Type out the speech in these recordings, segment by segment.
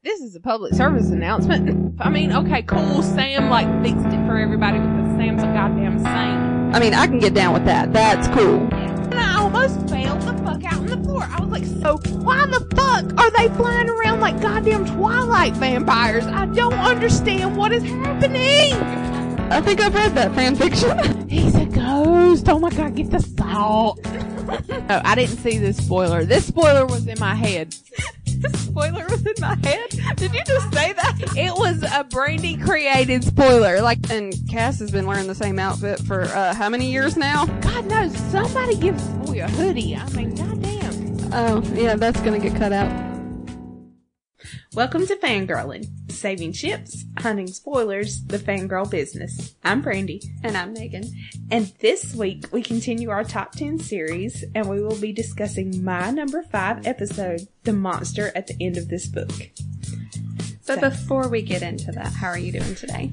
This is a public service announcement. I mean, okay, cool. Sam, like, fixed it for everybody because Sam's a goddamn saint. I mean, I can get down with that. That's cool. And I almost fell the fuck out on the floor. I was like, so why the fuck are they flying around like goddamn Twilight vampires? I don't understand what is happening. I think I've read that fan fiction. He's a ghost. Oh my god, get the salt. No, I didn't see this spoiler. This spoiler was in my head. The spoiler was in my head? Did you just say that? It was a Brandy created spoiler. Like, and Cass has been wearing the same outfit for how many years now? God knows, somebody give this boy a hoodie. I mean, goddamn. Oh, yeah, that's gonna get cut out. Welcome to Fangirling, saving ships, hunting spoilers, the fangirl business. I'm Brandy. And I'm Megan. And this week we continue our top 10 series and we will be discussing my number 5 episode, The Monster at the End of This Book. But before we get into that, how are you doing today?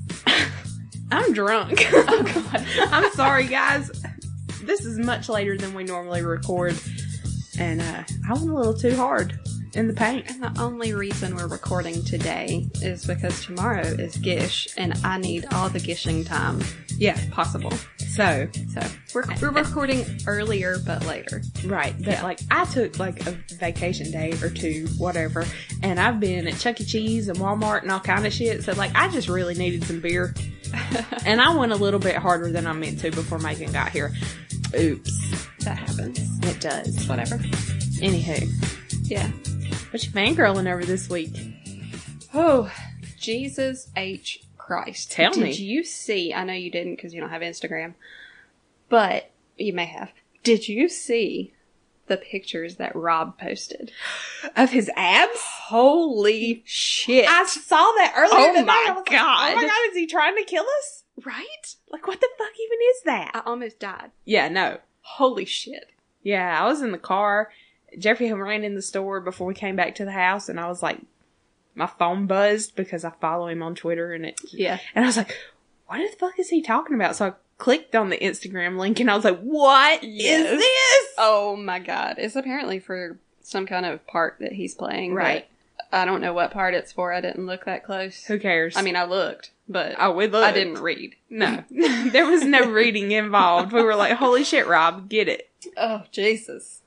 I'm drunk. Oh god. I'm sorry guys. This is much later than we normally record and I went a little too hard in the paint. And the only reason we're recording today is because tomorrow is Gish, and I need all the gishing time possible. So we're recording earlier but later. Right, but like I took like a vacation day or two, whatever, and I've been at Chuck E. Cheese and Walmart and all kind of shit, so like I just really needed some beer. And I went a little bit harder than I meant to before Megan got here. Oops. That happens. It does. Whatever. Anywho. Yeah. What you fangirling over this week? Oh, Jesus H. Christ. Tell me. Did you see, I know you didn't because you don't have Instagram, but you may have. Did you see the pictures that Rob posted? Of his abs? Holy shit. I saw that earlier Oh today. my I was like, God. oh my god, is he trying to kill us? Right? Like, what the fuck even is that? I almost died. Yeah, no. Holy shit. Yeah, I was in the car. Jeffrey had ran in the store before we came back to the house, and I was like, my phone buzzed because I follow him on Twitter, and and I was like, what the fuck is he talking about? So I clicked on the Instagram link, and I was like, what is this? Oh my god. It's apparently for some kind of part that he's playing. Right. I don't know what part it's for. I didn't look that close. Who cares? I mean, I looked, but we looked. I didn't read. No. There was no reading involved. We were like, holy shit, Rob, get it. Oh, Jesus.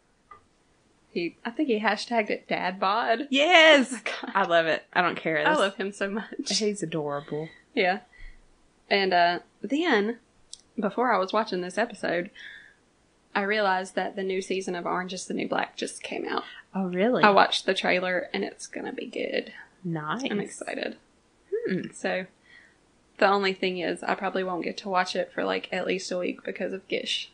I think he hashtagged it Dad Bod. Yes! Oh, I love it. I don't care. I love him so much. He's adorable. Yeah. And then, before I was watching this episode, I realized that the new season of Orange is the New Black just came out. Oh, really? I watched the trailer, and it's gonna be good. Nice. I'm excited. So, the only thing is, I probably won't get to watch it for, like, at least a week because of Gish.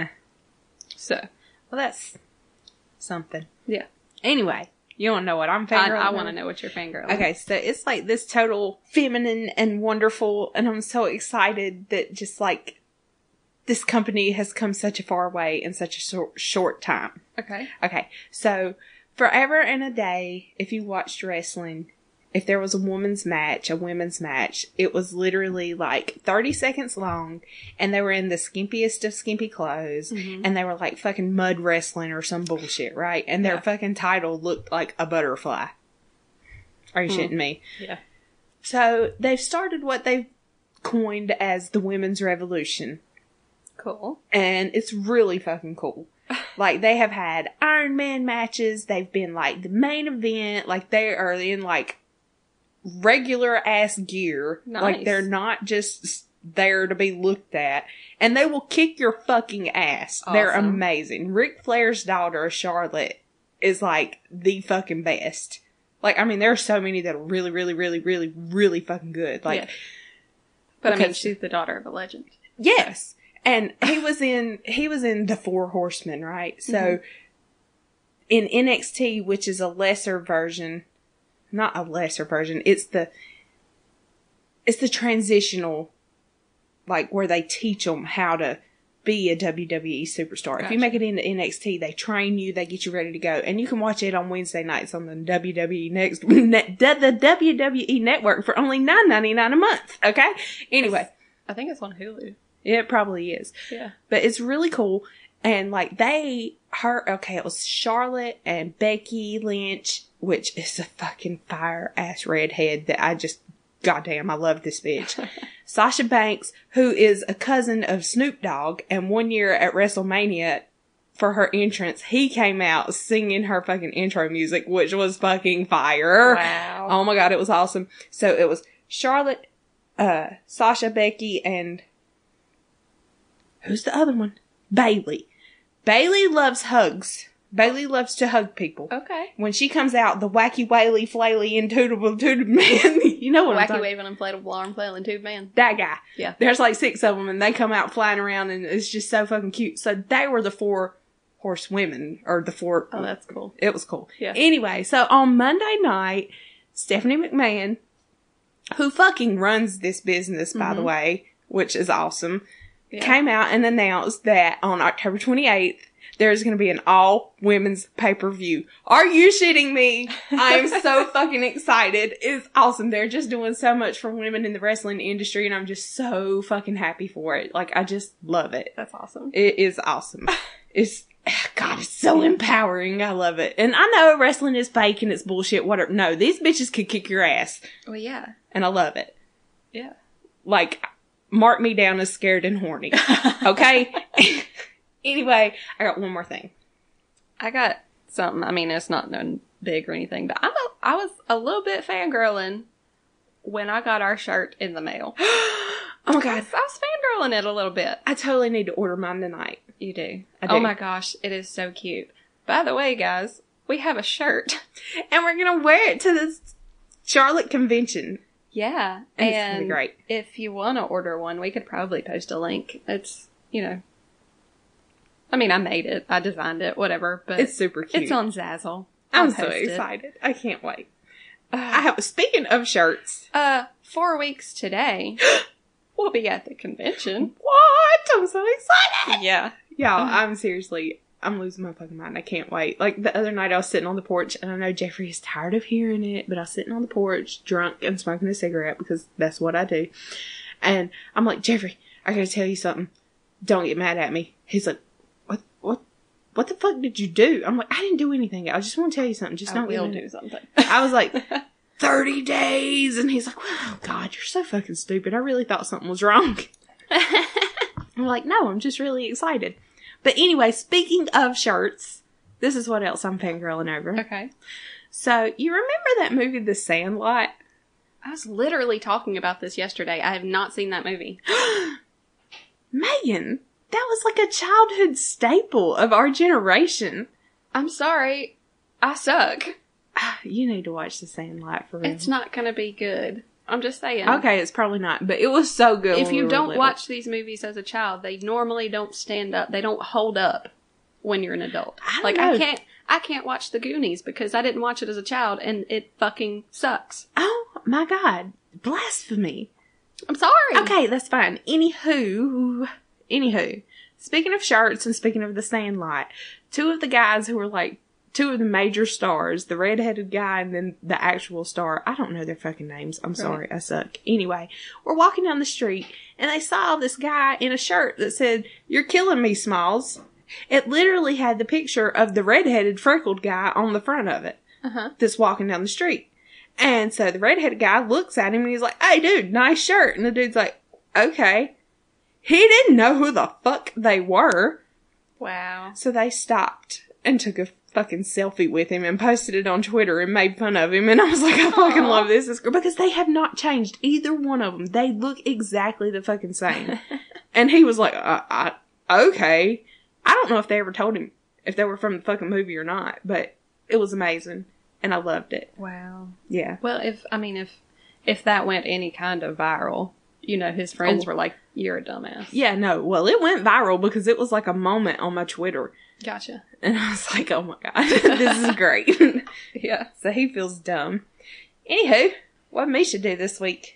So. Well, that's something. Yeah. Anyway, you want to know what I'm fangirling? I want to know what you're fangirling. Okay, so it's like this total feminine and wonderful, and I'm so excited that just like this company has come such a far way in such a short time. Okay. Okay, so forever and a day, if you watched wrestling, if there was a women's match, a women's match, it was literally like 30 seconds long, and they were in the skimpiest of skimpy clothes, and they were like fucking mud wrestling or some bullshit, right? And their fucking title looked like a butterfly. Are you shitting me? Yeah. So they've started what they've coined as the women's revolution. Cool. And it's really fucking cool. Like, they have had Iron Man matches, they've been like the main event, like they are in like regular ass gear. Nice. Like, they're not just there to be looked at. And they will kick your fucking ass. Awesome. They're amazing. Ric Flair's daughter, Charlotte, is like the fucking best. Like, I mean, there are so many that are really, really, really, really, really fucking good. Like, but I mean, she's the daughter of a legend. Yes. And he was in the Four Horsemen, right? So, in NXT, which is a lesser version, not a lesser version, it's the transitional, like, where they teach them how to be a WWE superstar. Gotcha. If you make it into NXT, they train you, they get you ready to go. And you can watch it on Wednesday nights on the WWE the WWE Network for only $9.99 a month. Okay? Anyway. I think it's on Hulu. It probably is. Yeah. But it's really cool. And like it was Charlotte and Becky Lynch, which is a fucking fire ass redhead that goddamn, I love this bitch. Sasha Banks, who is a cousin of Snoop Dogg, and one year at WrestleMania, for her entrance, he came out singing her fucking intro music, which was fucking fire. Wow. Oh my god, it was awesome. So it was Charlotte, Sasha, Becky, and who's the other one? Bailey. Bailey loves hugs. Bailey loves to hug people. Okay. When she comes out, the wacky, waily, flaily, and tootable man, you know what I'm Wacky, talking waving, inflatable arm, flailing tube man. That guy. Yeah. There's like 6 of them, and they come out flying around, and it's just so fucking cute. So they were the 4 horsewomen, or the 4. Oh, that's cool. It was cool. Yeah. Anyway, so on Monday night, Stephanie McMahon, who fucking runs this business, by the way, which is awesome, came out and announced that on October 28th, there's going to be an all-women's pay-per-view. Are you shitting me? I am so fucking excited. It's awesome. They're just doing so much for women in the wrestling industry, and I'm just so fucking happy for it. Like, I just love it. That's awesome. It is awesome. God, it's so empowering. I love it. And I know wrestling is fake and it's bullshit, whatever. No, these bitches could kick your ass. Well, yeah. And I love it. Yeah. Like, mark me down as scared and horny. Okay? Anyway, I got one more thing. I got something. I mean, it's not nothing big or anything, but I was a little bit fangirling when I got our shirt in the mail. Oh my god. I was fangirling it a little bit. I totally need to order mine tonight. You do? I do. Oh my gosh, it is so cute. By the way, guys, we have a shirt. And we're gonna wear it to this Charlotte convention. Yeah. And it's gonna be great. If you want to order one, we could probably post a link. It's, I mean, I made it. I designed it, whatever. But it's super cute. It's on Zazzle. I'm so excited. I can't wait. Speaking of shirts. 4 weeks today, we'll be at the convention. What? I'm so excited. Yeah. Y'all, I'm losing my fucking mind. I can't wait. Like, the other night I was sitting on the porch, and I know Jeffrey is tired of hearing it, but I was sitting on the porch, drunk and smoking a cigarette, because that's what I do. And I'm like, Jeffrey, I gotta tell you something. Don't get mad at me. He's like, what the fuck did you do? I'm like, I didn't do anything. I just want to tell you something. Just don't get mad. do something. I was like, 30 days. And he's like, oh God, you're so fucking stupid. I really thought something was wrong. I'm like, no, I'm just really excited. But anyway, speaking of shirts, this is what else I'm fangirling over. Okay. So, you remember that movie, The Sandlot? I was literally talking about this yesterday. I have not seen that movie. Megan, that was like a childhood staple of our generation. I'm sorry. I suck. You need to watch The Sandlot for real. It's not going to be good. I'm just saying. Okay, it's probably not, but it was so good. If you don't watch these movies as a child, they normally don't stand up. They don't hold up when you're an adult. I can't watch The Goonies because I didn't watch it as a child and it fucking sucks. Oh my God. Blasphemy. I'm sorry. Okay, that's fine. Anywho, speaking of shirts and speaking of The Sandlot, 2 of the guys who were like 2 of the major stars, the redheaded guy and then the actual star, I don't know their fucking names. I'm sorry, I suck. Anyway, we're walking down the street and they saw this guy in a shirt that said, "You're killing me, Smalls." It literally had the picture of the redheaded freckled guy on the front of it that's walking down the street. And so the redheaded guy looks at him and he's like, "Hey dude, nice shirt." And the dude's like, "Okay." He didn't know who the fuck they were. Wow. So they stopped and took a fucking selfie with him and posted it on Twitter and made fun of him. And I was like, I fucking love this girl. Because they have not changed. Either one of them. They look exactly the fucking same. And he was like, okay. I don't know if they ever told him if they were from the fucking movie or not. But it was amazing. And I loved it. Wow. Yeah. Well, if that went any kind of viral, his friends were like, "You're a dumbass." Yeah, no. Well, it went viral because it was like a moment on my Twitter. Gotcha. And I was like, oh my God, this is great. Yeah. So he feels dumb. Anywho, what did Misha do this week?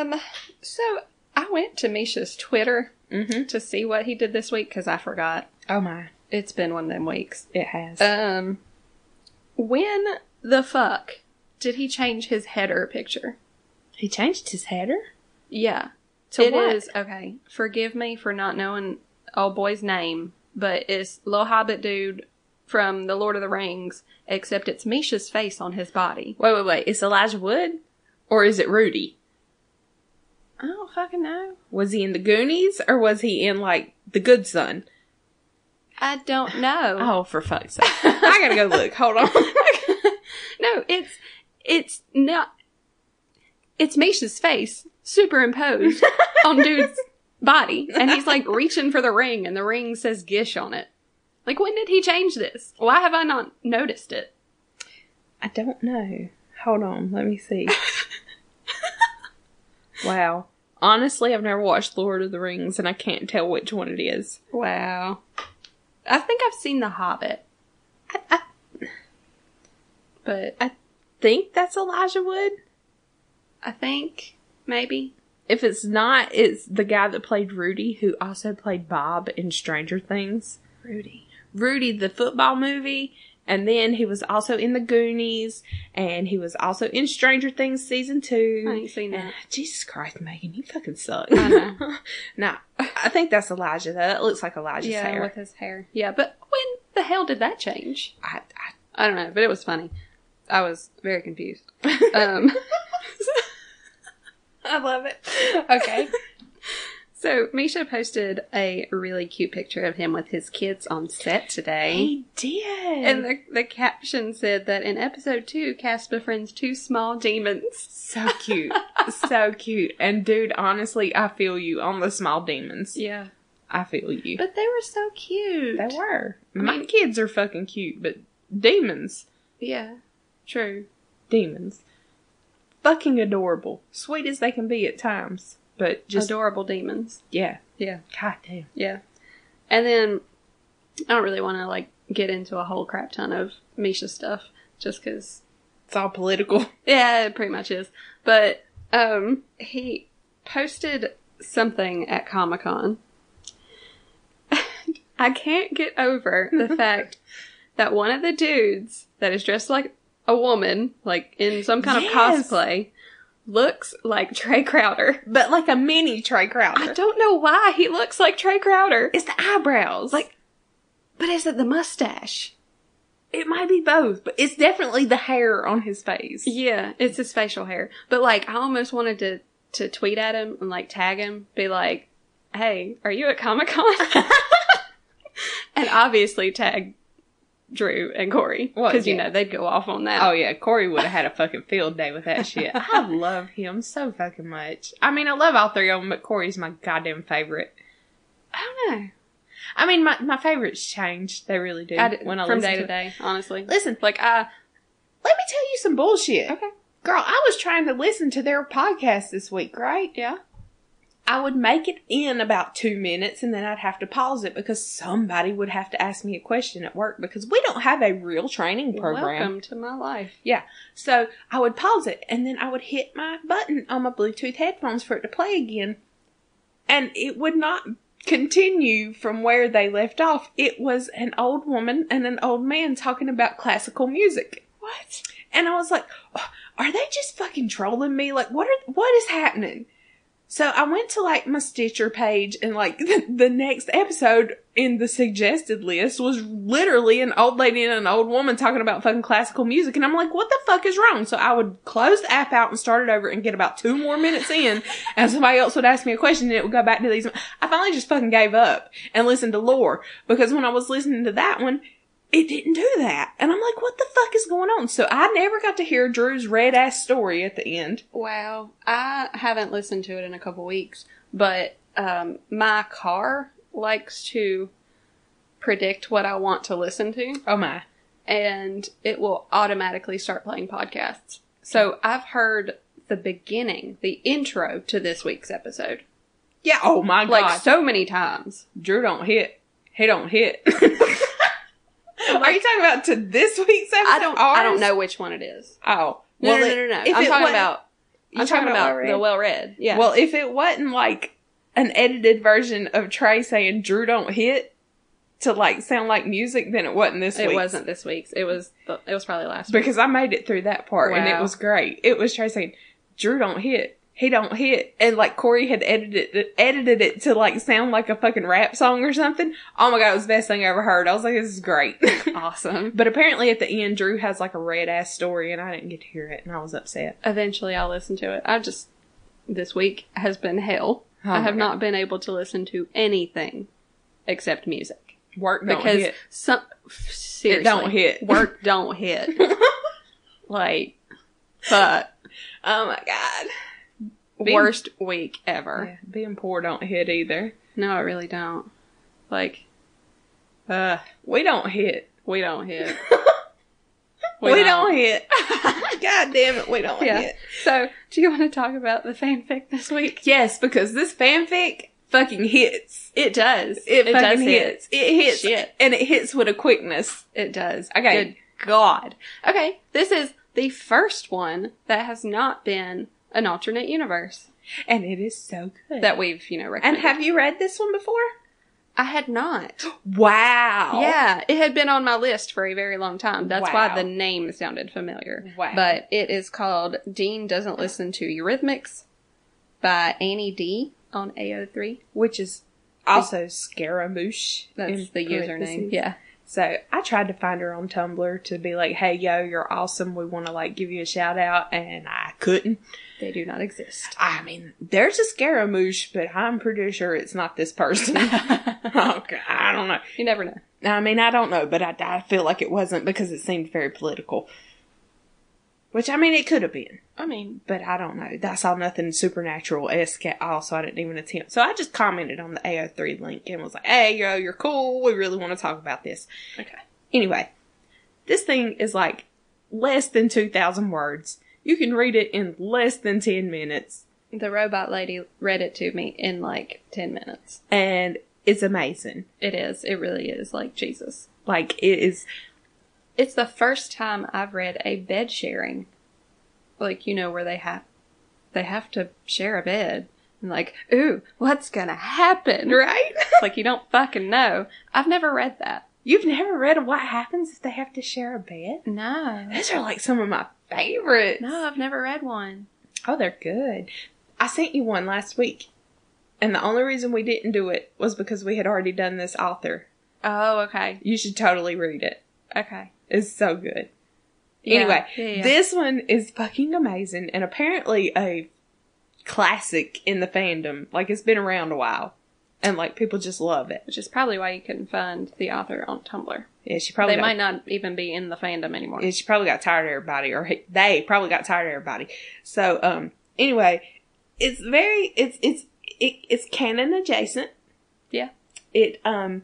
So I went to Misha's Twitter to see what he did this week because I forgot. Oh my. It's been one of them weeks. It has. When the fuck did he change his header picture? He changed his header? Yeah. To it what? is, okay, forgive me for not knowing old boy's name, but it's Little Hobbit dude from The Lord of the Rings, except it's Misha's face on his body. Wait. It's Elijah Wood? Or is it Rudy? I don't fucking know. Was he in the Goonies, or was he in, like, The Good Son? I don't know. Oh, for fuck's sake. I gotta go look. Hold on. No, it's not. It's Misha's face superimposed on dude's body. And he's, like, reaching for the ring, and the ring says Gish on it. Like, when did he change this? Why have I not noticed it? I don't know. Hold on. Let me see. Wow. Honestly, I've never watched Lord of the Rings, and I can't tell which one it is. Wow. I think I've seen The Hobbit. But I think that's Elijah Wood. I think, maybe. If it's not, it's the guy that played Rudy, who also played Bob in Stranger Things. Rudy, the football movie. And then he was also in the Goonies, and he was also in Stranger Things Season 2. I ain't seen that. Jesus Christ, Megan, you fucking suck. I know. No, I think that's Elijah, though. That looks like Elijah's hair. Yeah, with his hair. Yeah, but when the hell did that change? I don't know, but it was funny. I was very confused. I love it. Okay. So, Misha posted a really cute picture of him with his kids on set today. He did. And the caption said that in episode 2, Cass befriends 2 small demons. So cute. So cute. And dude, honestly, I feel you on the small demons. Yeah. I feel you. But they were so cute. They were. My kids are fucking cute, but demons. Yeah. True. Demons. Fucking adorable. Sweet as they can be at times. But just adorable demons. Yeah. Yeah. God damn. Yeah. And then I don't really want to like get into a whole crap ton of Misha stuff just because it's all political. Yeah, it pretty much is. But he posted something at Comic-Con. I can't get over the fact that one of the dudes that is dressed like a woman, like in some kind of cosplay, looks like Trey Crowder. But like a mini Trey Crowder. I don't know why he looks like Trey Crowder. It's the eyebrows. Like, but is it the mustache? It might be both, but it's definitely the hair on his face. Yeah, it's his facial hair. But like, I almost wanted to tweet at him and like tag him, be like, hey, are you at Comic-Con? And obviously tag Drew and Corey. Because, you know, they'd go off on that. Oh, yeah. Corey would have had a fucking field day with that shit. I love him so fucking much. I mean, I love all three of them, but Corey's my goddamn favorite. I don't know. I mean, my favorites change. They really do. When I from day to day, honestly. Listen. Like, let me tell you some bullshit. Okay. Girl, I was trying to listen to their podcast this week, right? Yeah. I would make it in about 2 minutes and then I'd have to pause it because somebody would have to ask me a question at work because we don't have a real training program. Welcome to my life. Yeah. So I would pause it and then I would hit my button on my Bluetooth headphones for it to play again. And it would not continue from where they left off. It was an old woman and an old man talking about classical music. What? And I was like, oh, are they just fucking trolling me? Like, what is happening? So I went to like my Stitcher page and like the next episode in the suggested list was literally an old lady and an old woman talking about fucking classical music. And I'm like, what the fuck is wrong? So I would close the app out and start it over and get about 2 more minutes in and somebody else would ask me a question and it would go back to these. I finally just fucking gave up and listened to Lore because when I was listening to that one, it didn't do that. And I'm like, what the fuck is going on? So I never got to hear Drew's red ass story at the end. Wow. I haven't listened to it in a couple weeks, but my car likes to predict what I want to listen to. Oh my. And it will automatically start playing podcasts. So I've heard the beginning, the intro to this week's episode. Yeah, oh my God. Like so many times. Drew don't hit. He don't hit. Are you talking about to this week's episode? I don't know which one it is. Oh. No. I'm talking about the well read. Yeah. Well, if it wasn't like an edited version of Trey saying Drew don't hit to like sound like music, then it wasn't this week's. It wasn't this week's. It was probably last week. Because I made it through that part and it was great. It was Trey saying, Drew don't hit. he don't hit. And like Corey had edited it to like sound like a fucking rap song or something. Oh my God, it was the best thing I ever heard. I was like, this is great. Awesome. But apparently at the end, Drew has like a red ass story and I didn't get to hear it and I was upset. Eventually I'll listen to it. This week has been hell. Oh I have my God. not been able to listen to anything except music. Work don't Because hit. seriously. It don't hit. Work don't hit. Like, fuck. Oh my God. Worst week ever. Yeah, being poor don't hit either. No, I really don't. Like, We don't hit. we don't hit. We don't hit. God damn it, we don't hit. So, do you want to talk about the fanfic this week? Yes, because this fanfic fucking hits. It does. It fucking does hits. It hits. Shit. And it hits with a quickness. It does. Okay. Good God. Okay, this is the first one that has not been an alternate universe And it is so good. that we've, recommended. And have you read this one before? I had not. Wow. Yeah, it had been on my list for a very long time. That's Wow. why the name sounded familiar. Wow. But it is called Dean Doesn't Listen to Eurythmics by Annie D on AO3. Which is also Scaramouche. That's in the username. parentheses. Yeah. So I tried to find her on Tumblr to be like, hey, yo, you're awesome. We want to like give you a shout out. And I couldn't. They do not exist. I mean, there's a Scaramouche, but I'm pretty sure it's not this person. Okay, I don't know. You never know. I mean, I don't know, but I feel like it wasn't because it seemed very political. Which, I mean, it could have been. I mean, But I don't know. I saw nothing supernatural-esque at all, so I didn't even attempt. So I just commented on the AO3 link and was like, hey, yo, you're cool. We really want to talk about this. okay. Anyway, this thing is like less than 2,000 words. You can read it in less than 10 minutes. The robot lady read it to me in like 10 minutes. And it's amazing. It is. It really is. Like, Jesus. Like, it is... It's the first time I've read a bed sharing. Like, where they have to share a bed. And like, ooh, what's gonna happen? Right? Like, you don't fucking know. I've never read that. You've never read what happens if they have to share a bed? No. Those are like some of my favorites. No, I've never read one. Oh, they're good. I sent you one last week. And the only reason we didn't do it was because we had already done this author. Oh, okay. You should totally read it. Okay. It's so good. Yeah, Anyway, yeah. this one is fucking amazing and apparently a classic in the fandom. Like, it's been around a while. And, like, people just love it. Which is probably why you couldn't find the author on Tumblr. Yeah, she probably They might not even be in the fandom anymore. Yeah, she probably got tired of everybody, or they probably got tired of everybody. So, anyway, it's very, it's canon adjacent. Yeah. It,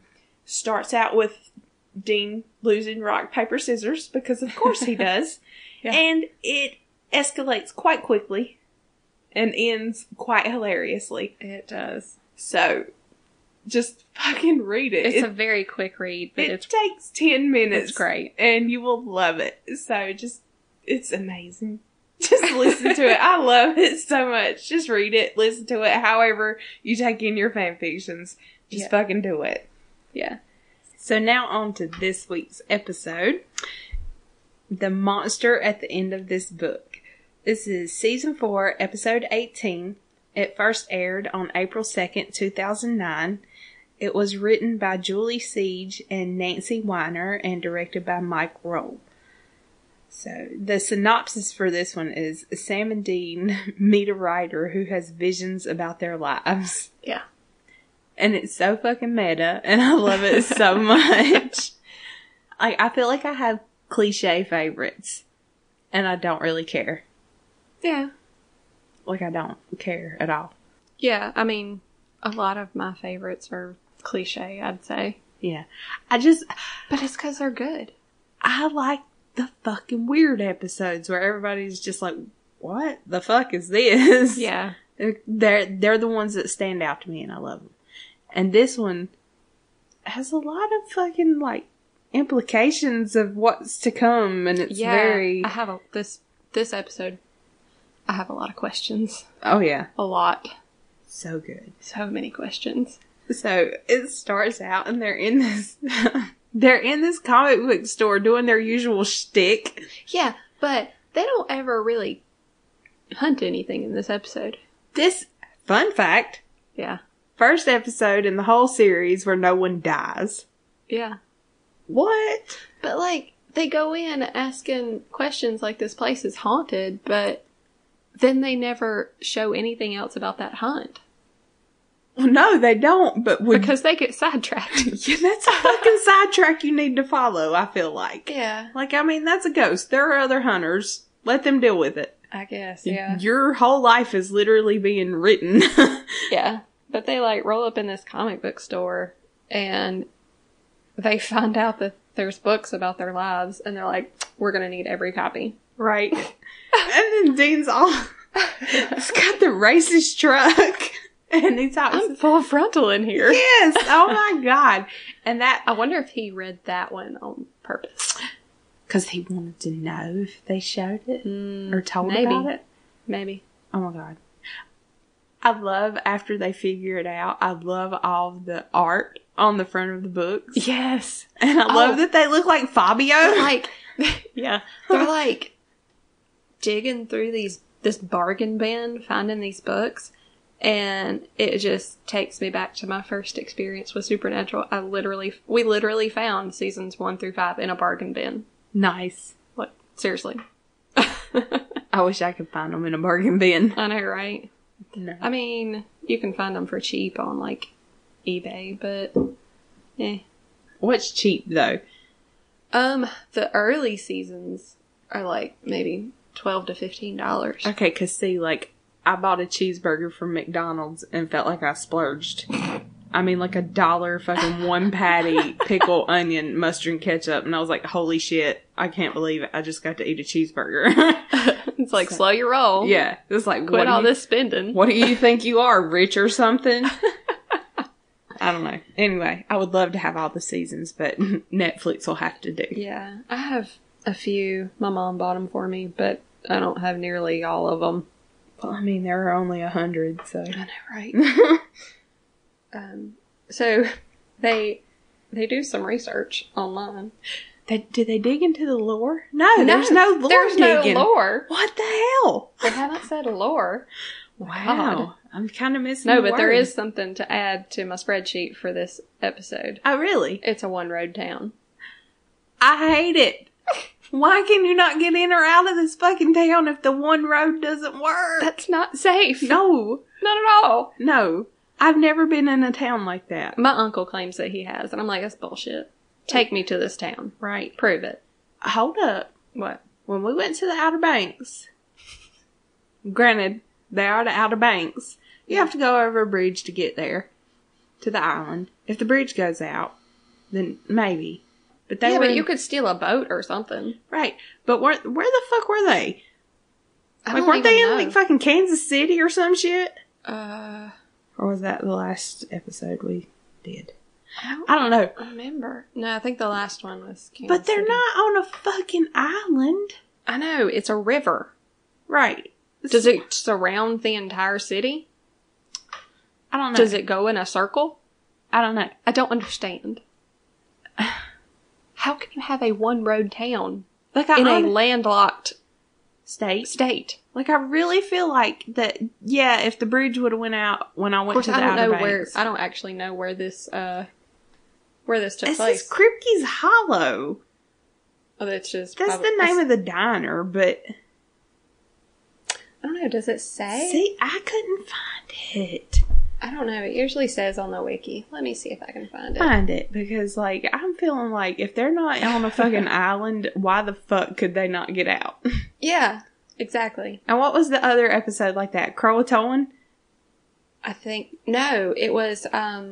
starts out with Dean losing rock, paper, scissors, because of course he does. Yeah. And it escalates quite quickly and ends quite hilariously. It does. So, just fucking read it. It's a very quick read, but it takes 10 minutes. It's great. And you will love it. So, it's amazing. Just listen to it. I love it so much. Just read it, listen to it, however you take in your fan fictions. Just fucking do it. Yeah. So now on to this week's episode. The monster at the end of this book. This is season 4, episode 18. It first aired on April 2nd, 2009. It was written by Julie Siege and Nancy Weiner and directed by Mike Roll. So the synopsis for this one is Sam and Dean meet a writer who has visions about their lives. Yeah. And it's so fucking meta, and I love it so much. I feel like I have cliche favorites, and I don't really care. Yeah. Like, I don't care at all. Yeah, I mean, a lot of my favorites are cliche, I'd say. Yeah. But it's because they're good. I like the fucking weird episodes where everybody's just like, what the fuck is this? Yeah. They're the ones that stand out to me, and I love them. And this one has a lot of fucking, like, implications of what's to come, and it's very... I have this episode, I have a lot of questions. Oh, yeah. A lot. So good. So many questions. So, it starts out, and they're in this... they're in this comic book store doing their usual shtick. Yeah, but they don't ever really hunt anything in this episode. This, fun fact, Yeah. first episode in the whole series where no one dies. Yeah. What? But, like, they go in asking questions like this place is haunted, but then they never show anything else about that hunt. Well, no, they don't, but Because they get sidetracked. yeah, that's a fucking sidetrack you need to follow, I feel like. Yeah. Like, I mean, that's a ghost. There are other hunters. Let them deal with it. I guess, yeah. Your whole life is literally being written. Yeah. But they, like, roll up in this comic book store, and they find out that there's books about their lives, and they're like, we're gonna need every copy. Right. And then Dean's all, he's got the racist truck. And he's out. I'm full frontal in here. Yes. Oh my God. And that. I wonder if he read that one on purpose. Because he wanted to know if they showed it or told about it. Maybe. Oh my God. I love after they figure it out. I love all the art on the front of the books. Yes. And I love that they look like Fabio. Like, yeah. They're like digging through this bargain bin, finding these books. And it just takes me back to my first experience with Supernatural. We literally found seasons 1 through 5 in a bargain bin. Nice. Like, seriously. I wish I could find them in a bargain bin. I know, right? No. I mean, you can find them for cheap on, like, eBay, but, What's cheap, though? The early seasons are, like, maybe $12 to $15. Okay, because see, like, I bought a cheeseburger from McDonald's and felt like I splurged. I mean, like $1 fucking one patty, pickle, onion, mustard, and ketchup. And I was like, holy shit, I can't believe it. I just got to eat a cheeseburger. It's like, slow your roll. Yeah. It's like, Quit all this spending. What do you think you are, rich or something? I don't know. Anyway, I would love to have all the seasons, but Netflix will have to do. Yeah. I have a few. My mom bought them for me, but I don't have nearly all of them. Well, I mean, there are only 100, so. I know, right? So they do some research online. Did they dig into the lore? No, there's no lore There's digging. no lore. What the hell? They haven't said lore. Wow. God. I'm kind of missing No, the but there word. is something to add to my spreadsheet for this episode. Oh, really? It's a one-road town. I hate it. Why can you not get in or out of this fucking town if the one road doesn't work? That's not safe. No. Not at all. No. I've never been in a town like that. My uncle claims that he has, and I'm like, that's bullshit. Take me to this town. Right. Prove it. Hold up. What? When we went to the Outer Banks, granted, they are the Outer Banks, you have to go over a bridge to get there, to the island. If the bridge goes out, then maybe. But they were but you could steal a boat or something. Right. But where the fuck were they? I Like, don't weren't they even in, know. like, fucking Kansas City or some shit? I Or was that the last episode we did? I don't know. remember. No, I think the last one was Kansas But they're City. not on a fucking island. I know, it's a river. Right. Does it surround the entire city? I don't know. Does it go in a circle? I don't know. I don't understand. How can you have a one-road town Like, in a landlocked state. state? Like, I really feel like that, yeah, if the bridge would have went out when I Of went course, to the I don't Outer know Banks. I don't actually know where this took This place. is Kripke's Hollow. Oh, that's just That's the name of the diner, but... I don't know. Does it say? See, I couldn't find it. I don't know. It usually says on the wiki. Let me see if I can find it. Find it, because, like, I'm feeling like if they're not on a fucking island, why the fuck could they not get out? Yeah, exactly. And what was the other episode like that? Croatoan? I think no. It was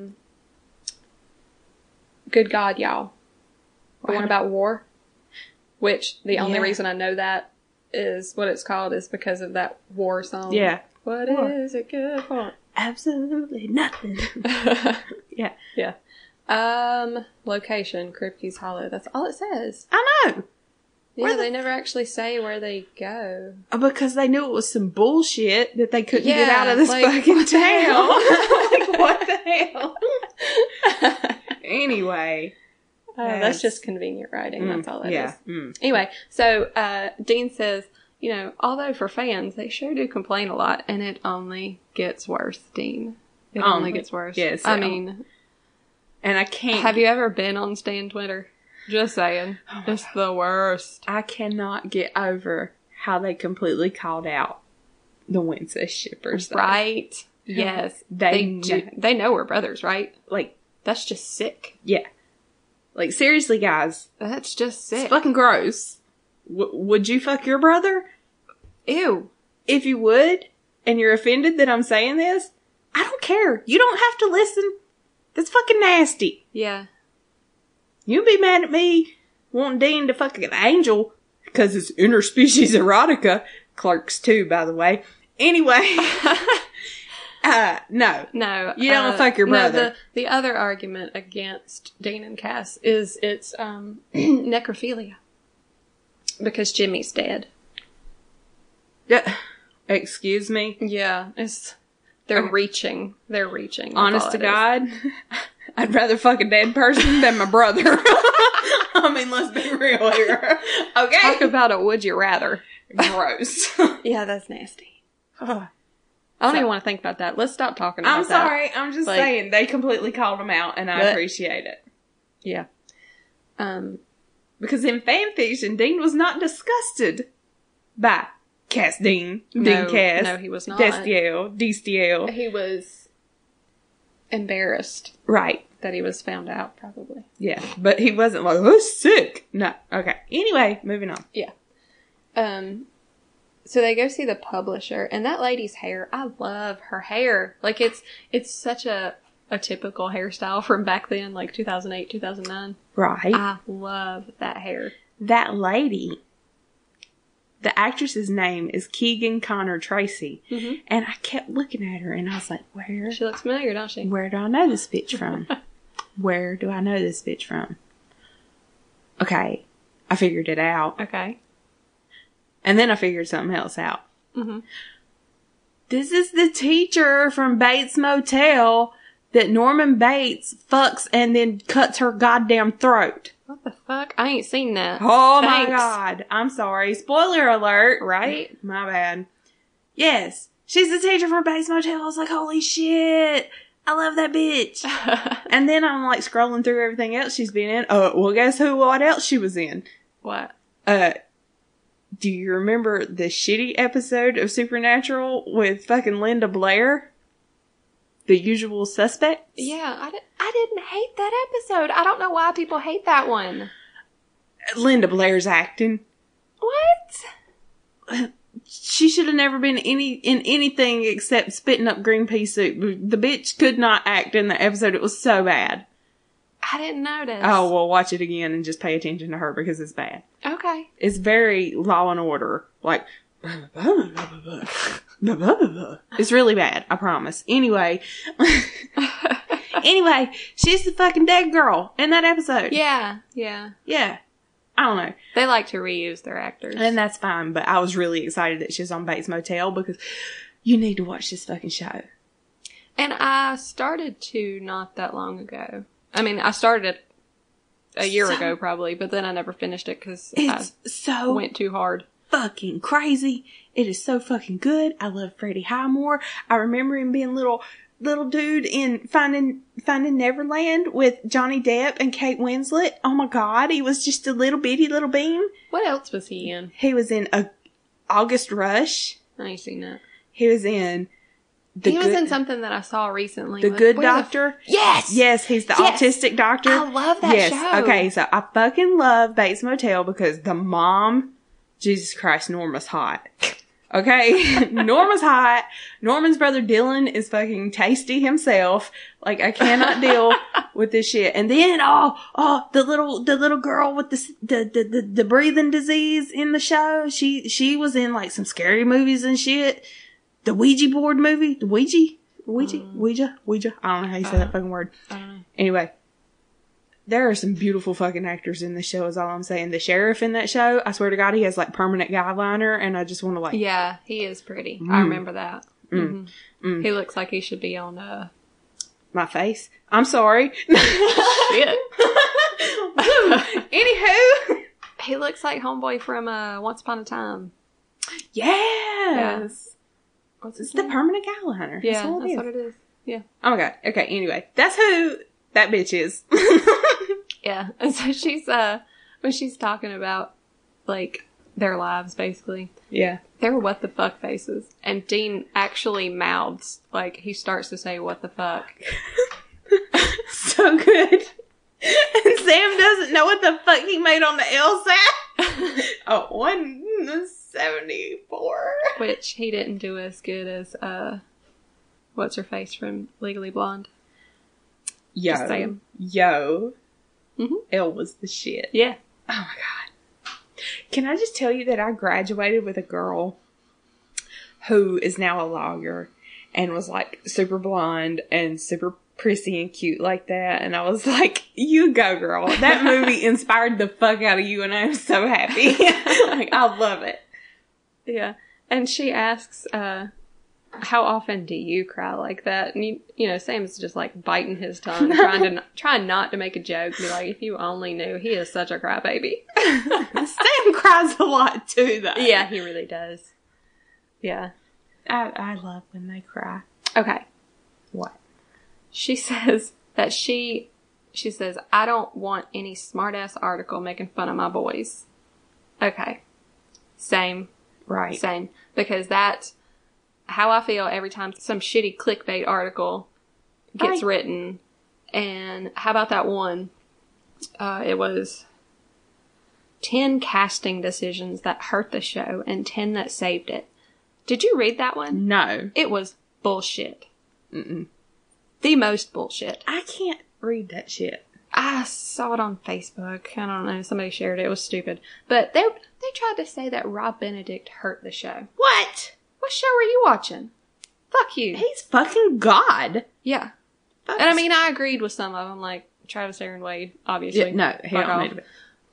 Good God, Y'all. The one about war. Which the only Yeah. reason I know that is what it's called is because of that war song. Yeah. What War. is it good for? Absolutely nothing. Yeah. Yeah. Location, Kripke's Hollow. That's all it says. I know. Yeah, Where the- they never actually say where they go. Because they knew it was some bullshit that they couldn't get Yeah, out of this like, fucking what the town. hell? Like, what the hell? Anyway. That's just convenient writing. That's all that is. yeah. Anyway, so Dean says, you know, although for fans, they sure do complain a lot, and it only gets worse, Dean. It only gets worse. Yes. I mean... And I can't... Have you ever been on Stan Twitter? Just saying. It's the worst. I cannot get over how they completely called out the Wincest shippers. Though. Right? Yes. They know we're brothers, right? Like... That's just sick. Yeah. Like, seriously, guys. That's just sick. It's fucking gross. Would you fuck your brother? Ew. If you would, and you're offended that I'm saying this, I don't care. You don't have to listen. That's fucking nasty. Yeah. You'd be mad at me wanting Dean to fuck an angel because it's interspecies erotica. Clerks too, by the way. Anyway. No. No. You don't fuck your brother. No, the other argument against Dean and Cass is it's necrophilia. Because Jimmy's dead. Yeah. Excuse me? Yeah. They're reaching. They're reaching. Honest to God, I'd rather fuck a dead person than my brother. I mean, let's be real here. Okay? Talk about a would you rather. Gross. Yeah, that's nasty. I don't even want to think about that. Let's stop talking about that. I'm sorry. I'm just saying. They completely called them out, and I appreciate it. Yeah. Because in fanfiction, Dean was not disgusted by Cass Dean. Dean Cass. No, he was not. Destiel. He was embarrassed. Right. That he was found out, probably. Yeah. But he wasn't like, oh, sick. No. Okay. Anyway, moving on. Yeah. So they go see the publisher, and that lady's hair, I love her hair. Like, it's such a typical hairstyle from back then, like 2008, 2009. Right. I love that hair. That lady, the actress's name is Keegan Connor Tracy. Mm-hmm. And I kept looking at her, and I was like, where? She looks familiar, don't she? Where do I know this bitch from? Where do I know this bitch from? Okay. I figured it out. Okay. And then I figured something else out. Mm-hmm. This is the teacher from Bates Motel that Norman Bates fucks and then cuts her goddamn throat. What the fuck? I ain't seen that. Oh Thanks. my God. I'm sorry. Spoiler alert. Right? My bad. Yes. She's the teacher from Bates Motel. I was like, holy shit. I love that bitch. And then I'm like scrolling through everything else she's been in. Well, guess what else she was in? What? Do you remember the shitty episode of Supernatural with fucking Linda Blair? The Usual Suspects? Yeah, I didn't hate that episode. I don't know why people hate that one. Linda Blair's acting. What? She should have never been in anything except spitting up green pea soup. The bitch could not act in the episode. It was so bad. I didn't notice. Oh, well, watch it again and just pay attention to her because it's bad. Okay. It's very Law and Order. Like, it's really bad, I promise. Anyway, she's the fucking dead girl in that episode. Yeah. I don't know. They like to reuse their actors. And that's fine, but I was really excited that she's on Bates Motel because you need to watch this fucking show. And I started to not that long ago. I mean, I started it a year ago probably, but then I never finished it because I went too hard. Fucking crazy. It is so fucking good. I love Freddie Highmore. I remember him being little dude in Finding Neverland with Johnny Depp and Kate Winslet. Oh my God, he was just a little bitty little bean. What else was he in? He was in August Rush. I ain't seen that. He was in He was in something that I saw recently. The Good Doctor? Yes! Yes, he's the autistic doctor. I love that show. Okay, so I fucking love Bates Motel because the mom, Jesus Christ, Norma's hot. Okay? Norma's hot. Norman's brother Dylan is fucking tasty himself. Like, I cannot deal with this shit. And then, the little girl with the breathing disease in the show, she was in like some scary movies and shit. The Ouija board movie? The Ouija? Ouija? I don't know how you say that fucking word. I don't know. Anyway. There are some beautiful fucking actors in this show is all I'm saying. The sheriff in that show, I swear to God, he has like permanent guy liner and I just want to like... Yeah, he is pretty. I remember that. Mm-hmm. He looks like he should be on my face? I'm sorry. Shit. Anywho. He looks like homeboy from Once Upon a Time. Yes. What's It's his the name? permanent Gallo Hunter. Yeah, that's what it is. Yeah. Oh my god. Okay, anyway. That's who that bitch is. Yeah. And so she's, when she's talking about, like, their lives, basically. Yeah. They're what the fuck faces. And Dean actually mouths, like, he starts to say what the fuck. So good. And Sam doesn't know what the fuck he made on the LSAT. Oh, 174. Which he didn't do as good as, what's her face from Legally Blonde. Just saying. Yo. Mm-hmm. Elle was the shit. Yeah. Oh my god. Can I just tell you that I graduated with a girl who is now a lawyer and was like super blonde and super prissy and cute like that. And I was like, you go girl. That movie inspired the fuck out of you and I'm so happy. Like, I love it. Yeah. And she asks, how often do you cry like that? And you know, Sam's just like biting his tongue, trying not to make a joke. Be like, if you only knew, he is such a crybaby. Sam cries a lot too, though. Yeah, he really does. Yeah. I love when they cry. Okay. What? She says that she says, I don't want any smart-ass article making fun of my boys. Okay. Same. Right. Same. Because that's how I feel every time some shitty clickbait article gets written. And how about that one? It was 10 casting decisions that hurt the show and 10 that saved it. Did you read that one? No. It was bullshit. Mm-mm. The most bullshit. I can't read that shit. I saw it on Facebook. I don't know. Somebody shared it. It was stupid. But they tried to say that Rob Benedict hurt the show. What? What show were you watching? Fuck you. He's fucking God. Yeah. Fuck. And I mean, I agreed with some of them, like Travis Aaron Wade, obviously. Yeah, no, he Fuck don't off. need to be.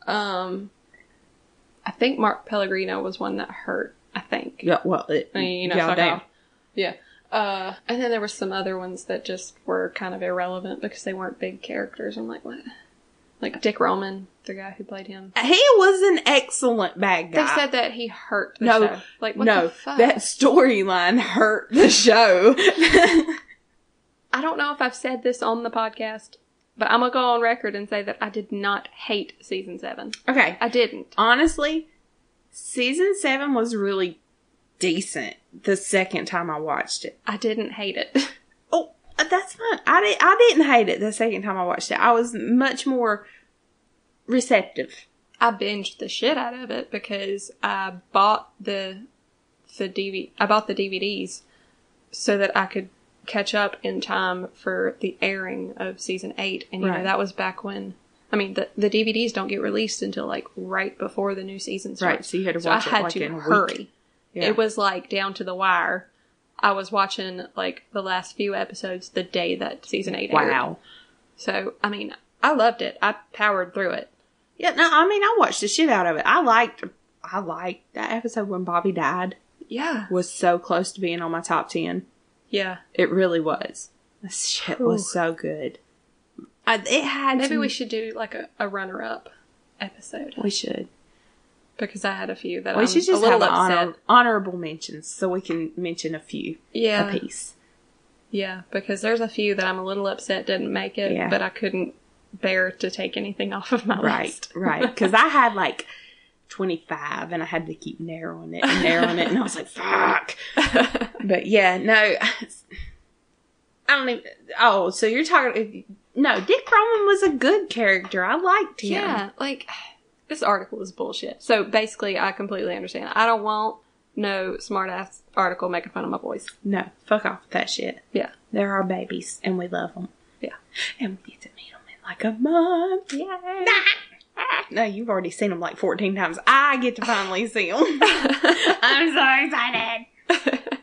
I think Mark Pellegrino was one that hurt. I think. Yeah, well, I mean, you know, yeah, fuck damn. off. Yeah. And then there were some other ones that just were kind of irrelevant because they weren't big characters. I'm like, what? Like Dick Roman, the guy who played him. He was an excellent bad guy. They said that he hurt the No, show. Like, what the fuck? that storyline hurt the show. I don't know if I've said this on the podcast, but I'm going to go on record and say that I did not hate season 7. Okay. I didn't. Honestly, season 7 was really decent the second time I watched it. I didn't hate it. Oh, that's fine. I didn't hate it the second time I watched it. I was much more receptive. I binged the shit out of it because I bought the DVDs so that I could catch up in time for the airing of season 8. And, you know, that was back when, I mean, the DVDs don't get released until, like, right before the new season starts. Right, so you had to watch it, like, in a week. hurry. Yeah. It was, like, down to the wire. I was watching, like, the last few episodes the day that season 8 aired. Wow. So, I mean, I loved it. I powered through it. Yeah, no, I mean, I watched the shit out of it. I liked that episode when Bobby died. Yeah. Was so close to being on my top 10. Yeah. It really was. This shit was so good. It had Maybe we should do, like, a runner-up episode. We should. Because I had a few that We I'm should just a little have upset. honorable mentions so we can mention a few apiece. Yeah, because there's a few that I'm a little upset didn't make it, but I couldn't bear to take anything off of my list. Right. Because I had like 25 and I had to keep narrowing it and I was like, fuck. But yeah, no. I don't even. Oh, so you're talking. No, Dick Roman was a good character. I liked him. Yeah, like, this article is bullshit. So basically, I completely understand. I don't want no smart-ass article making fun of my boys. No, fuck off with that shit. Yeah. They're our babies, and we love them. Yeah. And we get to meet them in like a month. Yay. No, you've already seen them like 14 times. I get to finally see them. I'm so excited.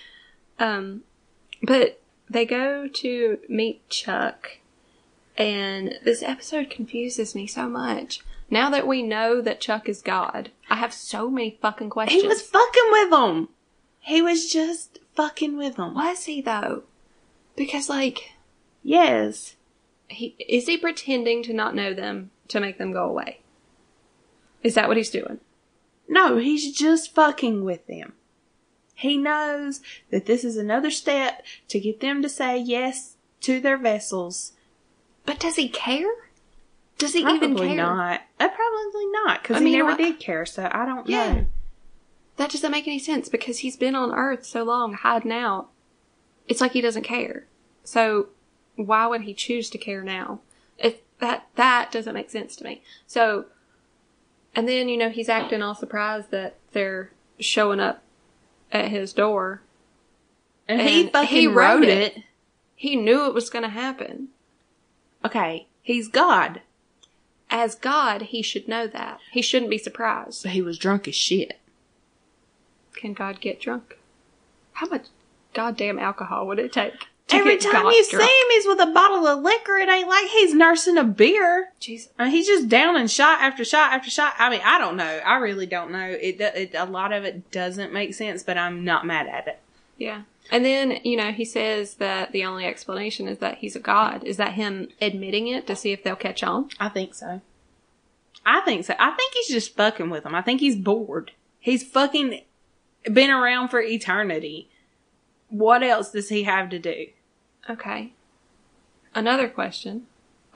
But they go to meet Chuck, and this episode confuses me so much. Now that we know that Chuck is God, I have so many fucking questions. He was fucking with them. He was just fucking with them. Was he, though? Because, like... Yes. Is he pretending to not know them to make them go away? Is that what he's doing? No, he's just fucking with them. He knows that this is another step to get them to say yes to their vessels. But does he care? Does he Probably even care? not. Probably not, because he never did care, so I don't know. That doesn't make any sense, because he's been on Earth so long, hiding out. It's like he doesn't care. So, why would he choose to care now? That doesn't make sense to me. So, and then, he's acting all surprised that they're showing up at his door. And he wrote it. He knew it was going to happen. Okay, he's God. As God, he should know that. He shouldn't be surprised. But he was drunk as shit. Can God get drunk? How much goddamn alcohol would it take? Every time you see him, he's with a bottle of liquor. It ain't like he's nursing a beer. Jesus. He's just downing shot after shot after shot. I mean, I don't know. I really don't know. A lot of it doesn't make sense, but I'm not mad at it. Yeah. And then, he says that the only explanation is that he's a god. Is that him admitting it to see if they'll catch on? I think so. I think he's just fucking with them. I think he's bored. He's fucking been around for eternity. What else does he have to do? Okay. Another question.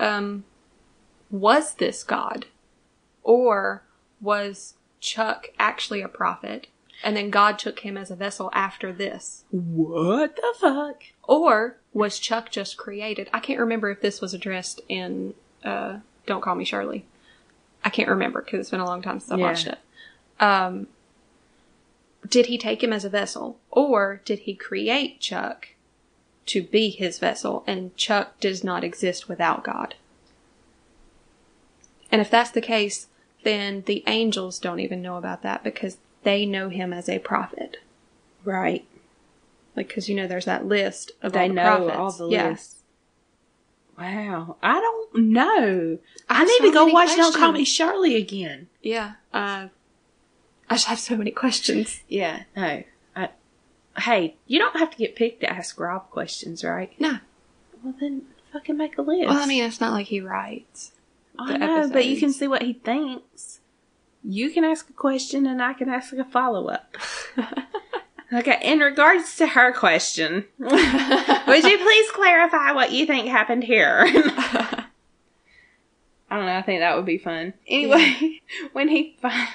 Was this God? Or was Chuck actually a prophet? And then God took him as a vessel after this. What the fuck? Or was Chuck just created? I can't remember if this was addressed in Don't Call Me Shirley. I can't remember because it's been a long time since I watched it. Did he take him as a vessel? Or did he create Chuck to be his vessel, and Chuck does not exist without God? And if that's the case, then the angels don't even know about that because they know him as a prophet. Right. Like, because, there's that list of they all the know prophets. all the lists. Wow. I don't know. I need so to go many watch questions. Don't Call Me Shirley again. Yeah. I just have so many questions. Yeah, no. Hey, you don't have to get picked to ask Rob questions, right? No. Well, then fucking make a list. Well, I mean, it's not like he writes. I know, but you can see what he thinks. You can ask a question and I can ask a follow-up. Okay, in regards to her question, would you please clarify what you think happened here? I don't know, I think that would be fun. Anyway, when he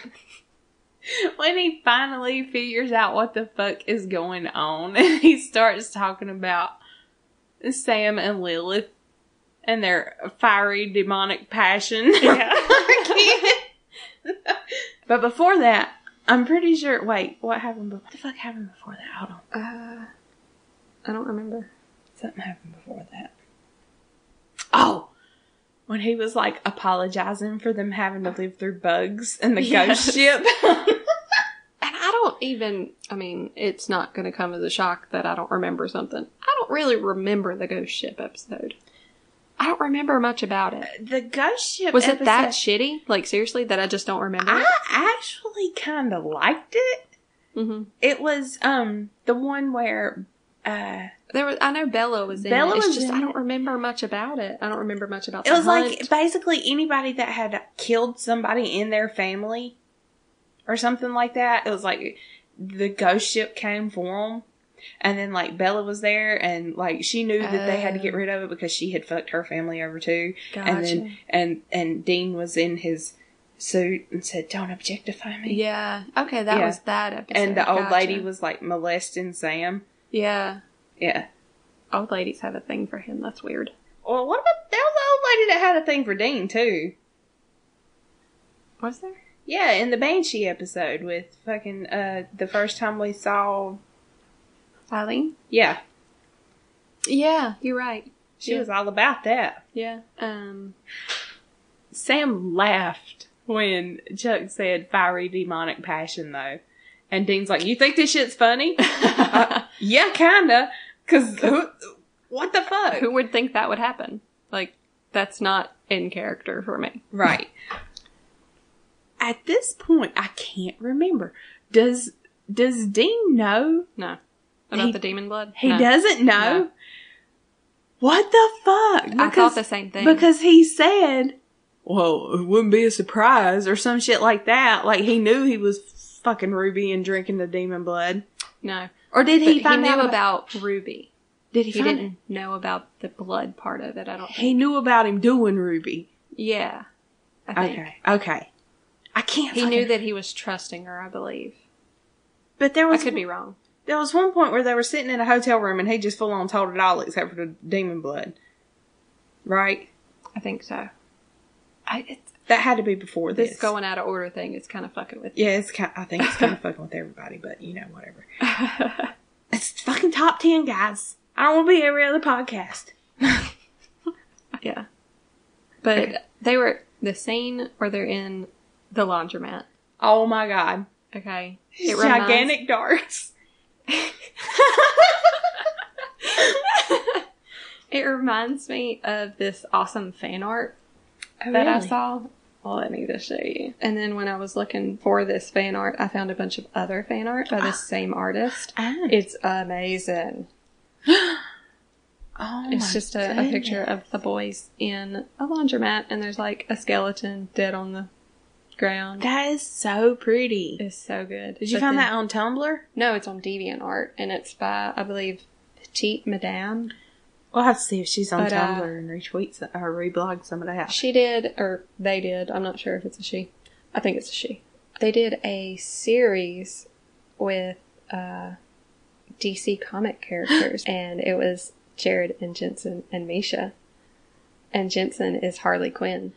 finally figures out what the fuck is going on and he starts talking about Sam and Lilith and their fiery demonic passion. Yeah. But before that, I'm pretty sure, wait, what the fuck happened before that? Hold on. I don't remember. Something happened before that. Oh! When he was like apologizing for them having to live through bugs and the ghost ship. It's not going to come as a shock that I don't remember something. I don't really remember the ghost ship episode. I don't remember much about it. The ghost ship was it that shitty? Like, seriously, that I just don't remember? I actually kind of liked it. Mm-hmm. It was, the one where, I know Bella was in it. It's just, I don't remember much about it. I don't remember much about it. It was like, basically anybody that had killed somebody in their family or something like that. It was like, the ghost ship came for them. And then, like, Bella was there, and, like, she knew that they had to get rid of it because she had fucked her family over, too. Gotcha. And then, and Dean was in his suit and said, "Don't objectify me." Yeah. Okay, that was that episode. And the old lady was, like, molesting Sam. Yeah. Yeah. Old ladies have a thing for him. That's weird. Well, what about the old lady that had a thing for Dean, too? Was there? Yeah, in the Banshee episode with fucking, the first time we saw... Eileen? Yeah. Yeah, you're right. She was all about that. Yeah. Sam laughed when Chuck said fiery demonic passion, though. And Dean's like, "You think this shit's funny?" Yeah, kinda. Cause what the fuck? Who would think that would happen? Like, that's not in character for me. Right. At this point, I can't remember. Does Dean know? No. About the demon blood? He doesn't know? No. What the fuck? I thought the same thing. Because he said, well, it wouldn't be a surprise or some shit like that. Like, he knew he was fucking Ruby and drinking the demon blood. No. Or did he find out knew about Ruby. Did he didn't know about the blood part of it, I don't think. He knew about him doing Ruby. Yeah. I think. Okay. I can't He knew that he was trusting her, I believe. But there was... I could be wrong. There was one point where they were sitting in a hotel room and he just full on told it all except for the demon blood. Right? I think so. That had to be before this. This going out of order thing is kind of fucking with you. Yeah, I think it's kind of fucking with everybody, but you know, whatever. It's fucking top 10, guys. I don't want to be every other podcast. Yeah. But they were... The scene where they're in the laundromat. Oh my god. Okay. It gigantic darts. It reminds me of this awesome fan art that really? I saw. Well, I need to show you. And then when I was looking for this fan art, I found a bunch of other fan art by the same artist. It's amazing. Oh, it's just a picture of the boys in a laundromat, and there's like a skeleton dead on the ground. That is so pretty. It's so good. Did you find that on Tumblr? No, it's on DeviantArt, and it's by, I believe, Petite Madame. We'll have to see if she's on Tumblr and retweets or reblog some of that. She did, or they did. I'm not sure if it's a she. I think it's a she. They did a series with DC comic characters, and it was Jared and Jensen and Misha. And Jensen is Harley Quinn.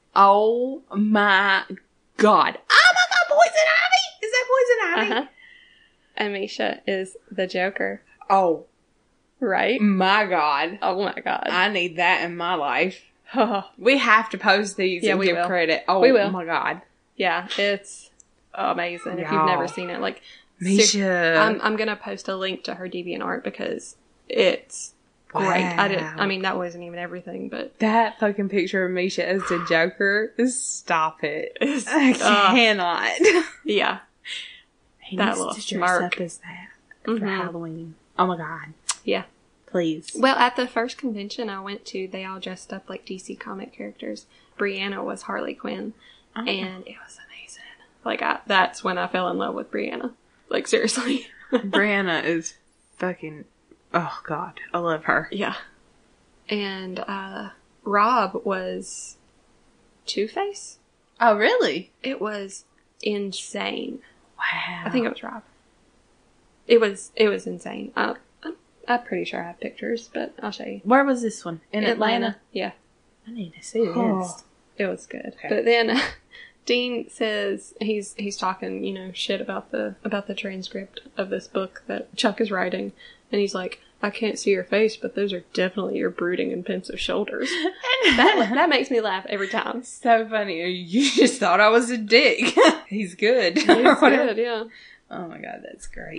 Oh my god. Oh my god, Poison Ivy! Is that Poison Ivy? Uh-huh. And Misha is the Joker. Oh. Right? My god. Oh my god. I need that in my life. We have to post these and give credit. Oh, we will. My god. Yeah, it's amazing if you've never seen it. Like, Misha. I'm going to post a link to her DeviantArt because it's great. I mean, that wasn't even everything, but... That fucking picture of Misha as the Joker, stop it. I cannot. Yeah. He needs to dress up as that for Halloween. Oh my god. Yeah. Please. Well, at the first convention I went to, they all dressed up like DC comic characters. Brianna was Harley Quinn, and it was amazing. Like, that's when I fell in love with Brianna. Like, seriously. Brianna is fucking... Oh, God. I love her. Yeah. And Rob was Two-Face. Oh, really? It was insane. Wow. I think it was Rob. It was insane. I'm pretty sure I have pictures, but I'll show you. Where was this one? In Atlanta? Yeah. I need to see this. It was good. Okay. But then Dean says he's talking, shit about the transcript of this book that Chuck is writing, and he's like, I can't see your face, but those are definitely your brooding and pensive shoulders. that makes me laugh every time. So funny. You just thought I was a dick. He's good. He's good, yeah. Oh my god, that's great.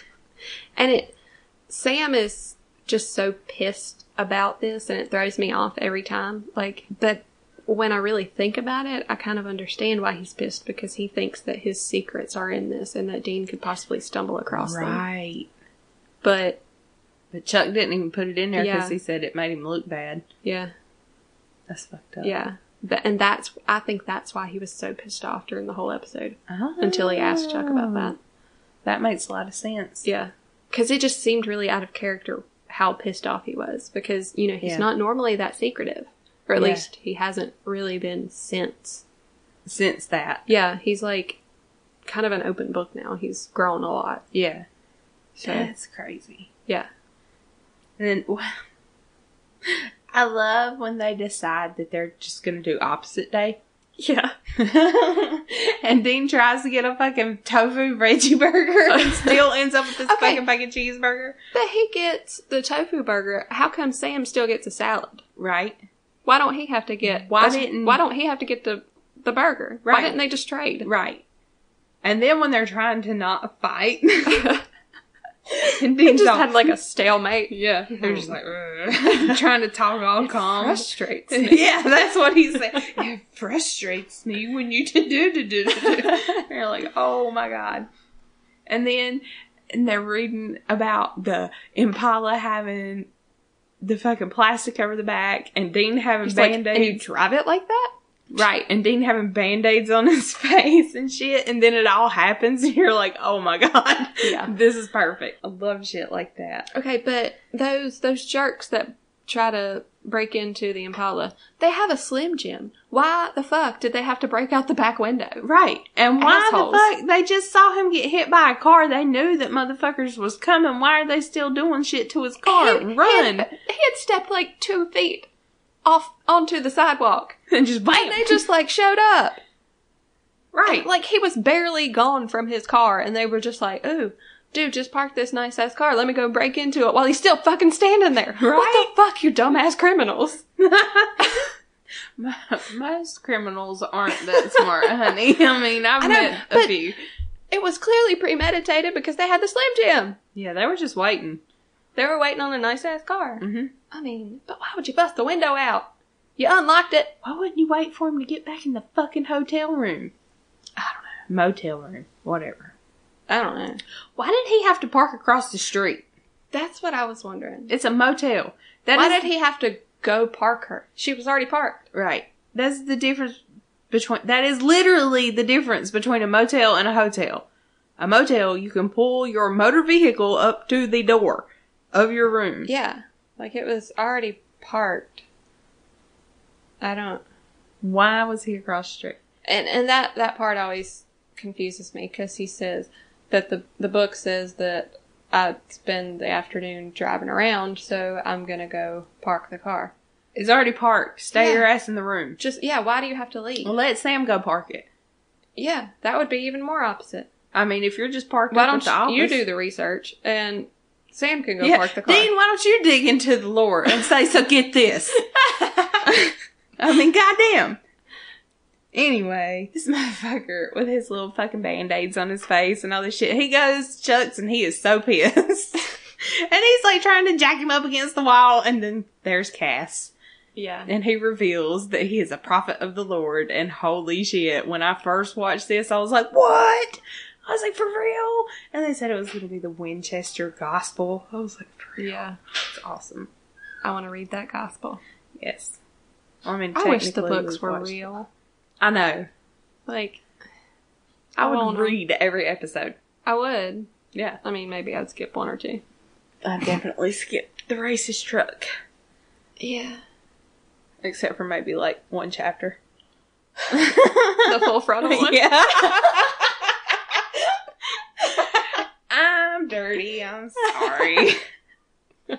And Sam is just so pissed about this, and it throws me off every time. Like, but when I really think about it, I kind of understand why he's pissed, because he thinks that his secrets are in this and that Dean could possibly stumble across them. Right. But Chuck didn't even put it in there because he said it made him look bad. Yeah. That's fucked up. Yeah. I think that's why he was so pissed off during the whole episode. Until he asked Chuck about that. That makes a lot of sense. Yeah. Because it just seemed really out of character how pissed off he was. Because, he's not normally that secretive. Or at least he hasn't really been since that. Yeah, he's like kind of an open book now. He's grown a lot. Yeah. So that's crazy. Yeah. And then I love when they decide that they're just going to do opposite day. Yeah. And Dean tries to get a fucking tofu veggie burger and still ends up with this fucking bacon cheeseburger. But he gets the tofu burger. How come Sam still gets a salad? Right. Why don't he have to get... Why don't he have to get the burger? Right. Why didn't they just trade? Right. And then when they're trying to not fight... and Dean just had like a stalemate. Yeah. They're just like... trying to talk all calm. Frustrates me. Yeah, that's what he said. It frustrates me when you do. They're like, oh my god. And then they're reading about the Impala having... the fucking plastic over the back, and Dean having Band-Aids. And you drive it like that? Right, and Dean having Band-Aids on his face and shit, and then it all happens, and you're like, oh my god, Yeah. this is perfect. I love shit like that. Okay, but those jerks that try to break into the Impala, they have a Slim Jim. Why the fuck did they have to break out the back window? Right, and why Assholes. the fuck, they just saw him get hit by a car, they knew that motherfuckers was coming, why are they still doing shit to his car? Run! He had stepped like 2 feet off onto the sidewalk. And just bam! And they just like showed up. Right. Like he was barely gone from his car and they were just like, ooh, dude, just park this nice ass car. Let me go break into it while he's still fucking standing there. Right? What the fuck, you dumbass criminals? Most criminals aren't that smart, honey. I mean, I've met a few. It was clearly premeditated because they had the Slim Jim. Yeah, they were just waiting. They were waiting on a nice ass car. Mm-hmm. I mean, but why would you bust the window out? You unlocked it. Why wouldn't you wait for him to get back in the fucking hotel room? I don't know. Motel room. Whatever. I don't know. Why did he have to park across the street? That's what I was wondering. It's a motel. Why did he have to go park her? She was already parked. Right. That's the difference between... That is literally the difference between a motel and a hotel. A motel, you can pull your motor vehicle up to the door of your room. Yeah. Like it was already parked. I don't... Why was he across the street? And that part always confuses me because he says that the book says that I spend the afternoon driving around, so I'm gonna go park the car. It's already parked. Stay Yeah. your ass in the room. Why do you have to leave? Well, let Sam go park it. Yeah, that would be even more opposite. I mean, if you're just parked Why up at the don't office... you do the research and Sam can go park the car? Dean, why don't you dig into the lore and say, so get this. I mean, goddamn. Anyway, this motherfucker with his little fucking Band-Aids on his face and all this shit, he goes, Chuck's, and he is so pissed. And he's like trying to jack him up against the wall, and then there's Cass. Yeah. And he reveals that he is a prophet of the Lord, and holy shit, when I first watched this, I was like, what? I was like, for real? And they said it was going to be the Winchester Gospel. I was like, for real? Yeah. It's awesome. I want to read that gospel. Yes. I mean, I wish the technically books we've were watched- real. I know. Like, I would wanna- read every episode. I would. Yeah. I mean, maybe I'd skip one or two. I definitely skipped the racist truck. Yeah. Except for maybe like one chapter. The full frontal one? Yeah. I'm dirty. I'm sorry. God.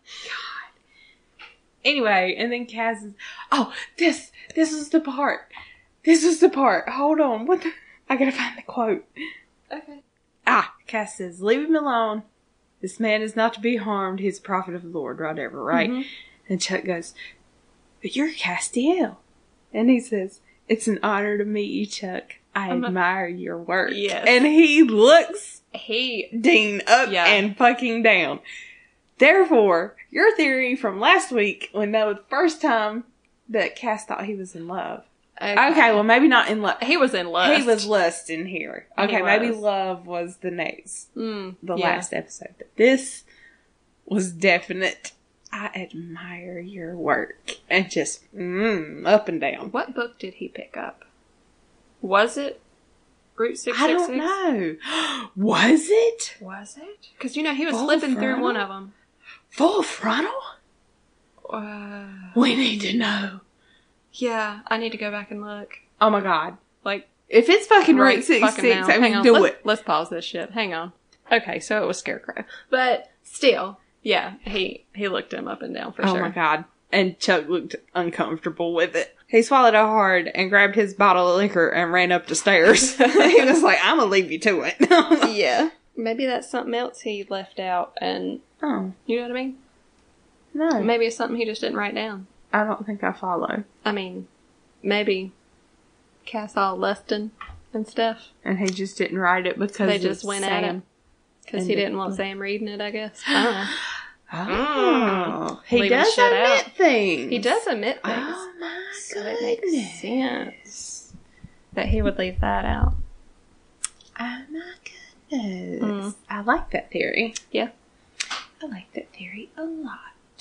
Anyway, and then Cass is... Oh, this is the part. This is the part. Hold on. What the... I gotta find the quote. Okay. Cass says, leave him alone. This man is not to be harmed. He's a prophet of the Lord, whatever, right? Mm-hmm. And Chuck goes, but you're Castiel. And he says, it's an honor to meet you, Chuck. I admire your work. Yes. And he looks Dean up and fucking down. Therefore, your theory from last week, when that was the first time that Cass thought he was in love. Okay, well, maybe not in love. He was in lust. He was lust in here. Okay, maybe love was the next, last episode. But this was definite. I admire your work. And just, up and down. What book did he pick up? Was it Route 666? I don't know. Was it? Was it? Because, he was Full flipping through Frontal? one of them. Full Frontal? We need to know. Yeah, I need to go back and look. Oh my god. Like, if it's fucking right Route 66, I Hang mean, on. do it. Let's pause this shit. Hang on. Okay, so it was Scarecrow. But still, yeah, he looked him up and down for sure. Oh my god. And Chuck looked uncomfortable with it. He swallowed it hard and grabbed his bottle of liquor and ran up the stairs. He was like, I'm gonna leave you to it. Yeah. Maybe that's something else he left out and... Oh. You know what I mean? No. Maybe it's something he just didn't write down. I don't think I follow. I mean, maybe Cass all lustin' and stuff. And he just didn't write it because They just went at him. Because he didn't want Sam reading it, I guess. I don't know. Oh. He Leaving does shit admit out. things. He does admit things. Oh my So goodness. it makes sense that he would leave that out. Oh my goodness. I like that theory. Yeah. I like that theory a lot.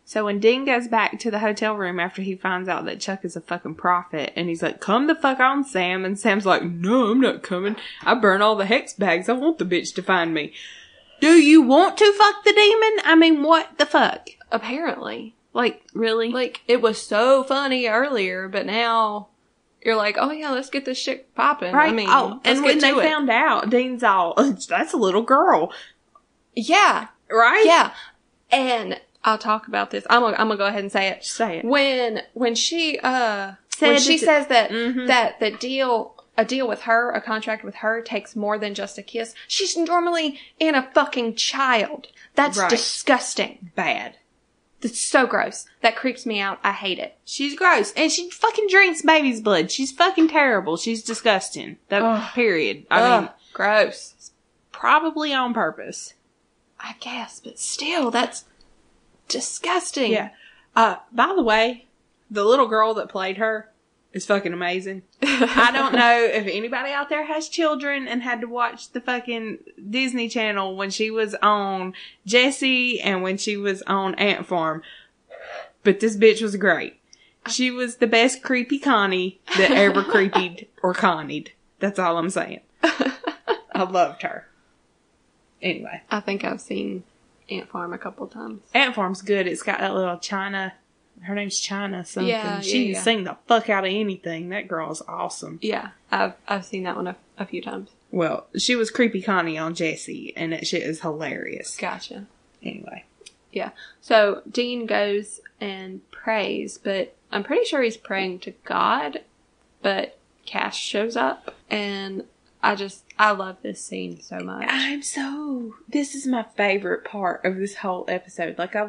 So when Dean goes back to the hotel room after he finds out that Chuck is a fucking prophet, and he's like, come the fuck on, Sam. And Sam's like, no, I'm not coming. I burn all the hex bags. I want the bitch to find me. Do you want to fuck the demon? I mean, what the fuck? Apparently. Like, really? Like, it was so funny earlier, but now you're like, oh yeah, let's get this shit popping. Right? I mean, and when they found out, Dean's all, that's a little girl. Yeah. Right? Yeah. And I'll talk about this. I'm gonna go ahead and say it. Say it. When she says that that a deal with her, a contract with her, takes more than just a kiss, she's normally in a fucking child. That's disgusting. Bad. That's so gross. That creeps me out. I hate it. She's gross. And she fucking drinks baby's blood. She's fucking terrible. She's disgusting. Period. I mean, gross. Probably on purpose. I guess, but still, that's disgusting. Yeah. By the way, the little girl that played her is fucking amazing. I don't know if anybody out there has children and had to watch the fucking Disney Channel when she was on Jessie and when she was on Ant Farm. But this bitch was great. She was the best creepy Connie that ever creepied or connied. That's all I'm saying. I loved her. Anyway. I think I've seen Ant Farm a couple times. Ant Farm's good. It's got that little China. Her name's China something. Yeah, she can sing the fuck out of anything. That girl's awesome. Yeah, I've seen that one a few times. Well, she was Creepy Connie on Jessie, and that shit is hilarious. Gotcha. Anyway. Yeah. So Dean goes and prays, but I'm pretty sure he's praying to God, but Cass shows up, and I love this scene so much. This is my favorite part of this whole episode. Like, I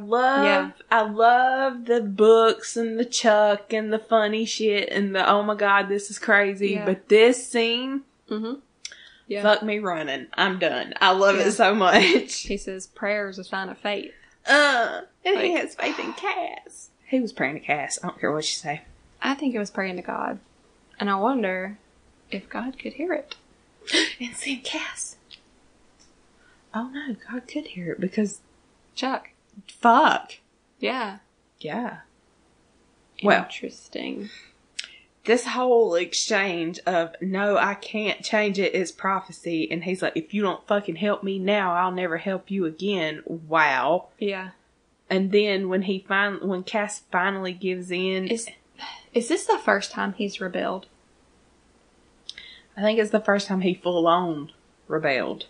love the books and the Chuck and the funny shit and the, oh my God, this is crazy. Yeah. But this scene, fuck me running. I'm done. I love it so much. He says, prayer is a sign of faith. And he has faith in Cass. He was praying to Cass. I don't care what you say. I think it was praying to God. And I wonder if God could hear it. And send Cass. Oh no, God could hear it because Chuck. Fuck. Yeah. Yeah. Well, interesting. This whole exchange of, no, I can't change it, is prophecy. And he's like, if you don't fucking help me now, I'll never help you again. Wow. Yeah. And then when Cass finally gives in. Is this the first time he's rebelled? I think it's the first time he full-on rebelled.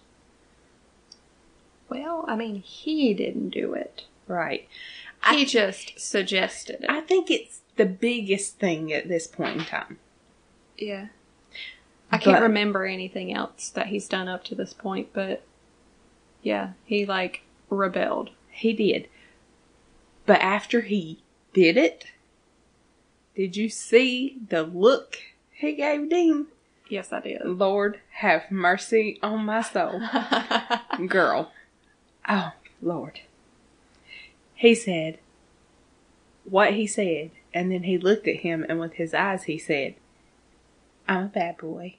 Well, I mean, he didn't do it. Right. He just suggested it. I think it's the biggest thing at this point in time. Yeah. I can't remember anything else that he's done up to this point, but yeah, he, rebelled. He did. But after he did it, did you see the look he gave Dean? Yes, I did. Lord, have mercy on my soul. Girl. Oh, Lord. He said what he said, and then he looked at him, and with his eyes he said, I'm a bad boy.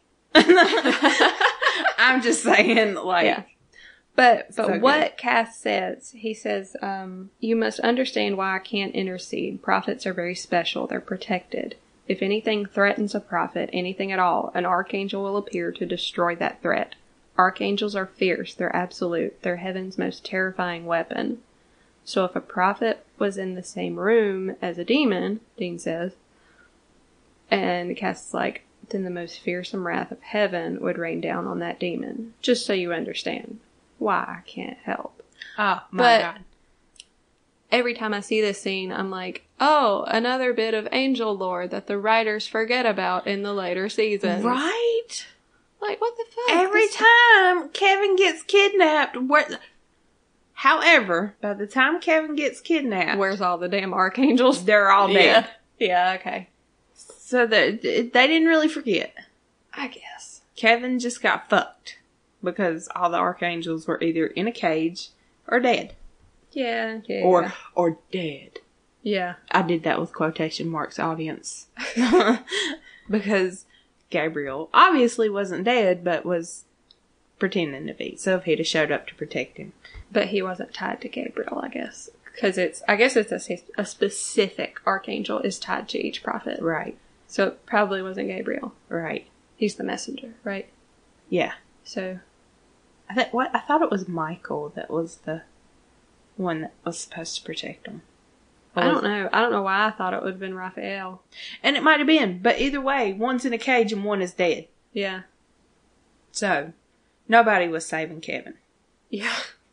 I'm just saying, yeah. But so what Cass says, he says, you must understand why I can't intercede. Prophets are very special. They're protected. If anything threatens a prophet, anything at all, an archangel will appear to destroy that threat. Archangels are fierce. They're absolute. They're heaven's most terrifying weapon. So if a prophet was in the same room as a demon, Dean says, and Cass is like, then the most fearsome wrath of heaven would rain down on that demon. Just so you understand why I can't help. Oh, my God. Every time I see this scene, I'm like, oh, another bit of angel lore that the writers forget about in the later seasons. Right? Like, what the fuck? Every time Kevin gets kidnapped, however, by the time Kevin gets kidnapped... Where's all the damn archangels? They're all dead. Yeah, okay. So they didn't really forget. I guess. Kevin just got fucked because all the archangels were either in a cage or dead. Yeah. Or dead. Yeah. I did that with quotation marks, audience. Because Gabriel obviously wasn't dead, but was pretending to be. So if he'd have showed up to protect him. But he wasn't tied to Gabriel, I guess. Because I guess it's a specific archangel is tied to each prophet. Right. So it probably wasn't Gabriel. Right. He's the messenger, right? Yeah. So. I thought it was Michael that was the one that was supposed to protect him. I don't know. I don't know why I thought it would have been Raphael. And it might have been, but either way, one's in a cage and one is dead. Yeah. So, nobody was saving Kevin. Yeah.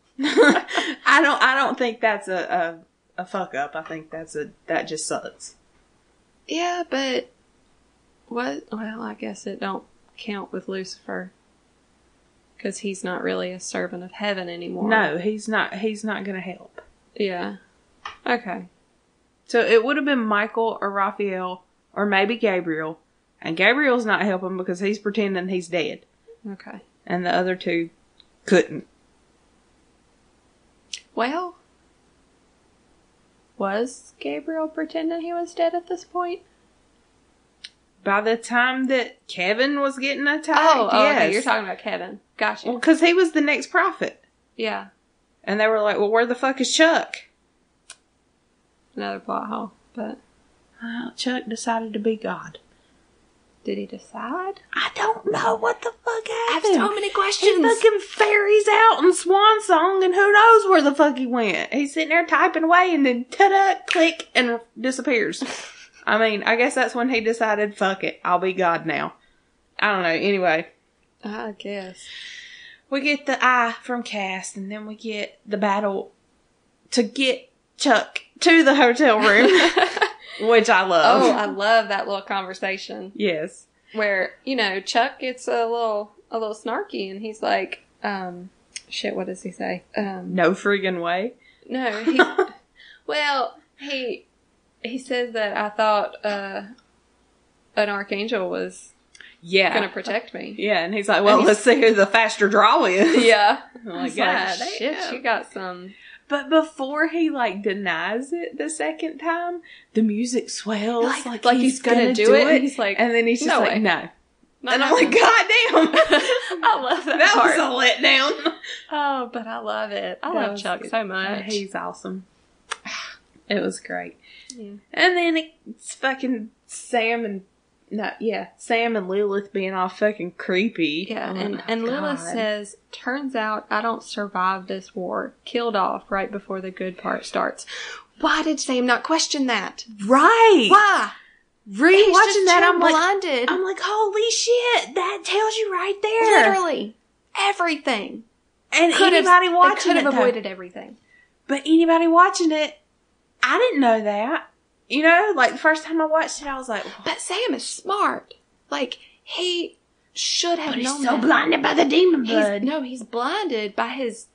I don't think that's a fuck up. I think that just sucks. Yeah, but what? Well, I guess it don't count with Lucifer because he's not really a servant of heaven anymore. No, he's not. He's not going to help. Yeah. Okay. So it would have been Michael or Raphael or maybe Gabriel, and Gabriel's not helping because he's pretending he's dead. Okay. And the other two couldn't. Well, was Gabriel pretending he was dead at this point? By the time that Kevin was getting attacked, yes. Okay, You're talking about Kevin. Gotcha. Well, because he was the next prophet. Yeah. And they were like, well, where the fuck is Chuck? Another plot hole, but... Well, Chuck decided to be God. Did he decide? I don't know what the fuck happened. I have so many questions. He fucking ferries out in Swan Song and who knows where the fuck he went. He's sitting there typing away and then ta-da, click, and disappears. I mean, I guess that's when he decided, fuck it, I'll be God now. I don't know, anyway. I guess. We get the eye from Cass, and then we get the battle to get Chuck to the hotel room, which I love. Oh, I love that little conversation. Yes. Where, Chuck gets a little snarky, and he's like, shit, what does he say? No friggin' way. No, he says that I thought, an archangel was gonna protect me. Yeah, and he's like, well, let's see who the faster draw is. Yeah. I'm like, God, shit, you got some. But before he, denies it the second time, the music swells. Like he's gonna do it. And he's like, and then he's just no like, way. no. Not and I'm like, God damn. I love that part. That was a letdown. Oh, but I love it. I love Chuck so much. He's awesome. It was great. Yeah. And then it's fucking Sam and Lilith being all fucking creepy. Yeah, and Lilith says, turns out I don't survive this war. Killed off right before the good part starts. Why did Sam not question that? Right. Why? Rewatching that, I'm blinded. I'm like, holy shit, that tells you right there. Literally. Everything. And anybody watching it, could have avoided everything. But anybody watching it, I didn't know that. The first time I watched it, I was like... But Sam is smart. He should have known that. But he's so blinded by the demon blood. He's blinded by his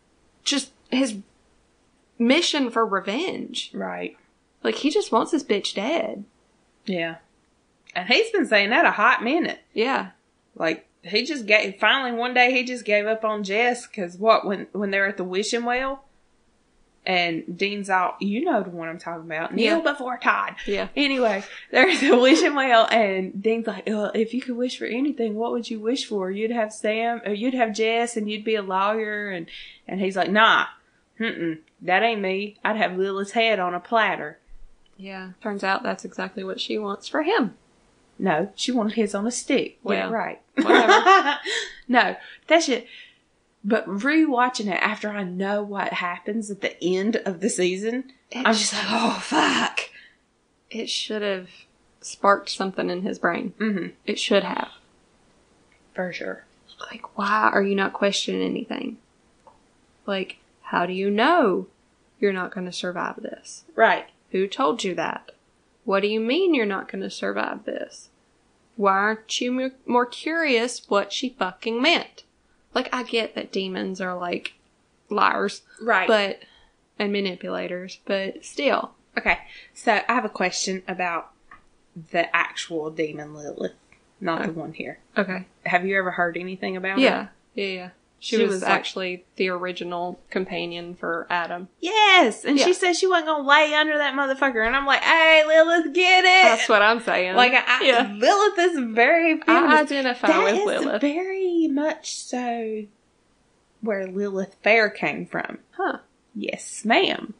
mission for revenge. Right. He just wants his bitch dead. Yeah. And he's been saying that a hot minute. Yeah. He just finally one day he just gave up on Jess, because when they're at the wishing well... And Dean's out, the one I'm talking about. Kneel before Todd. Yeah. Anyway, there's the wishing well, and Dean's like, if you could wish for anything, what would you wish for? You'd have Sam, or you'd have Jess, and you'd be a lawyer. And he's like, nah, that ain't me. I'd have Lilith's head on a platter. Yeah. Turns out that's exactly what she wants for him. No, she wanted his on a stick. Well, yeah, right. Whatever. No, that shit. But rewatching it after I know what happens at the end of the season, I'm just like, oh, fuck. It should have sparked something in his brain. Mm-hmm. It should have. For sure. Why are you not questioning anything? How do you know you're not going to survive this? Right. Who told you that? What do you mean you're not going to survive this? Why aren't you more curious what she fucking meant? I get that demons are, liars. Right. And manipulators, but still. Okay, so I have a question about the actual demon Lilith, not the one here. Okay. Have you ever heard anything about her? Yeah. Yeah. She was actually the original companion for Adam. Yes! And she said she wasn't going to lay under that motherfucker. And I'm like, hey, Lilith, get it! That's what I'm saying. Lilith is very feminist. I identify with Lilith. That is very much so where Lilith Fair came from. Huh. Yes, ma'am.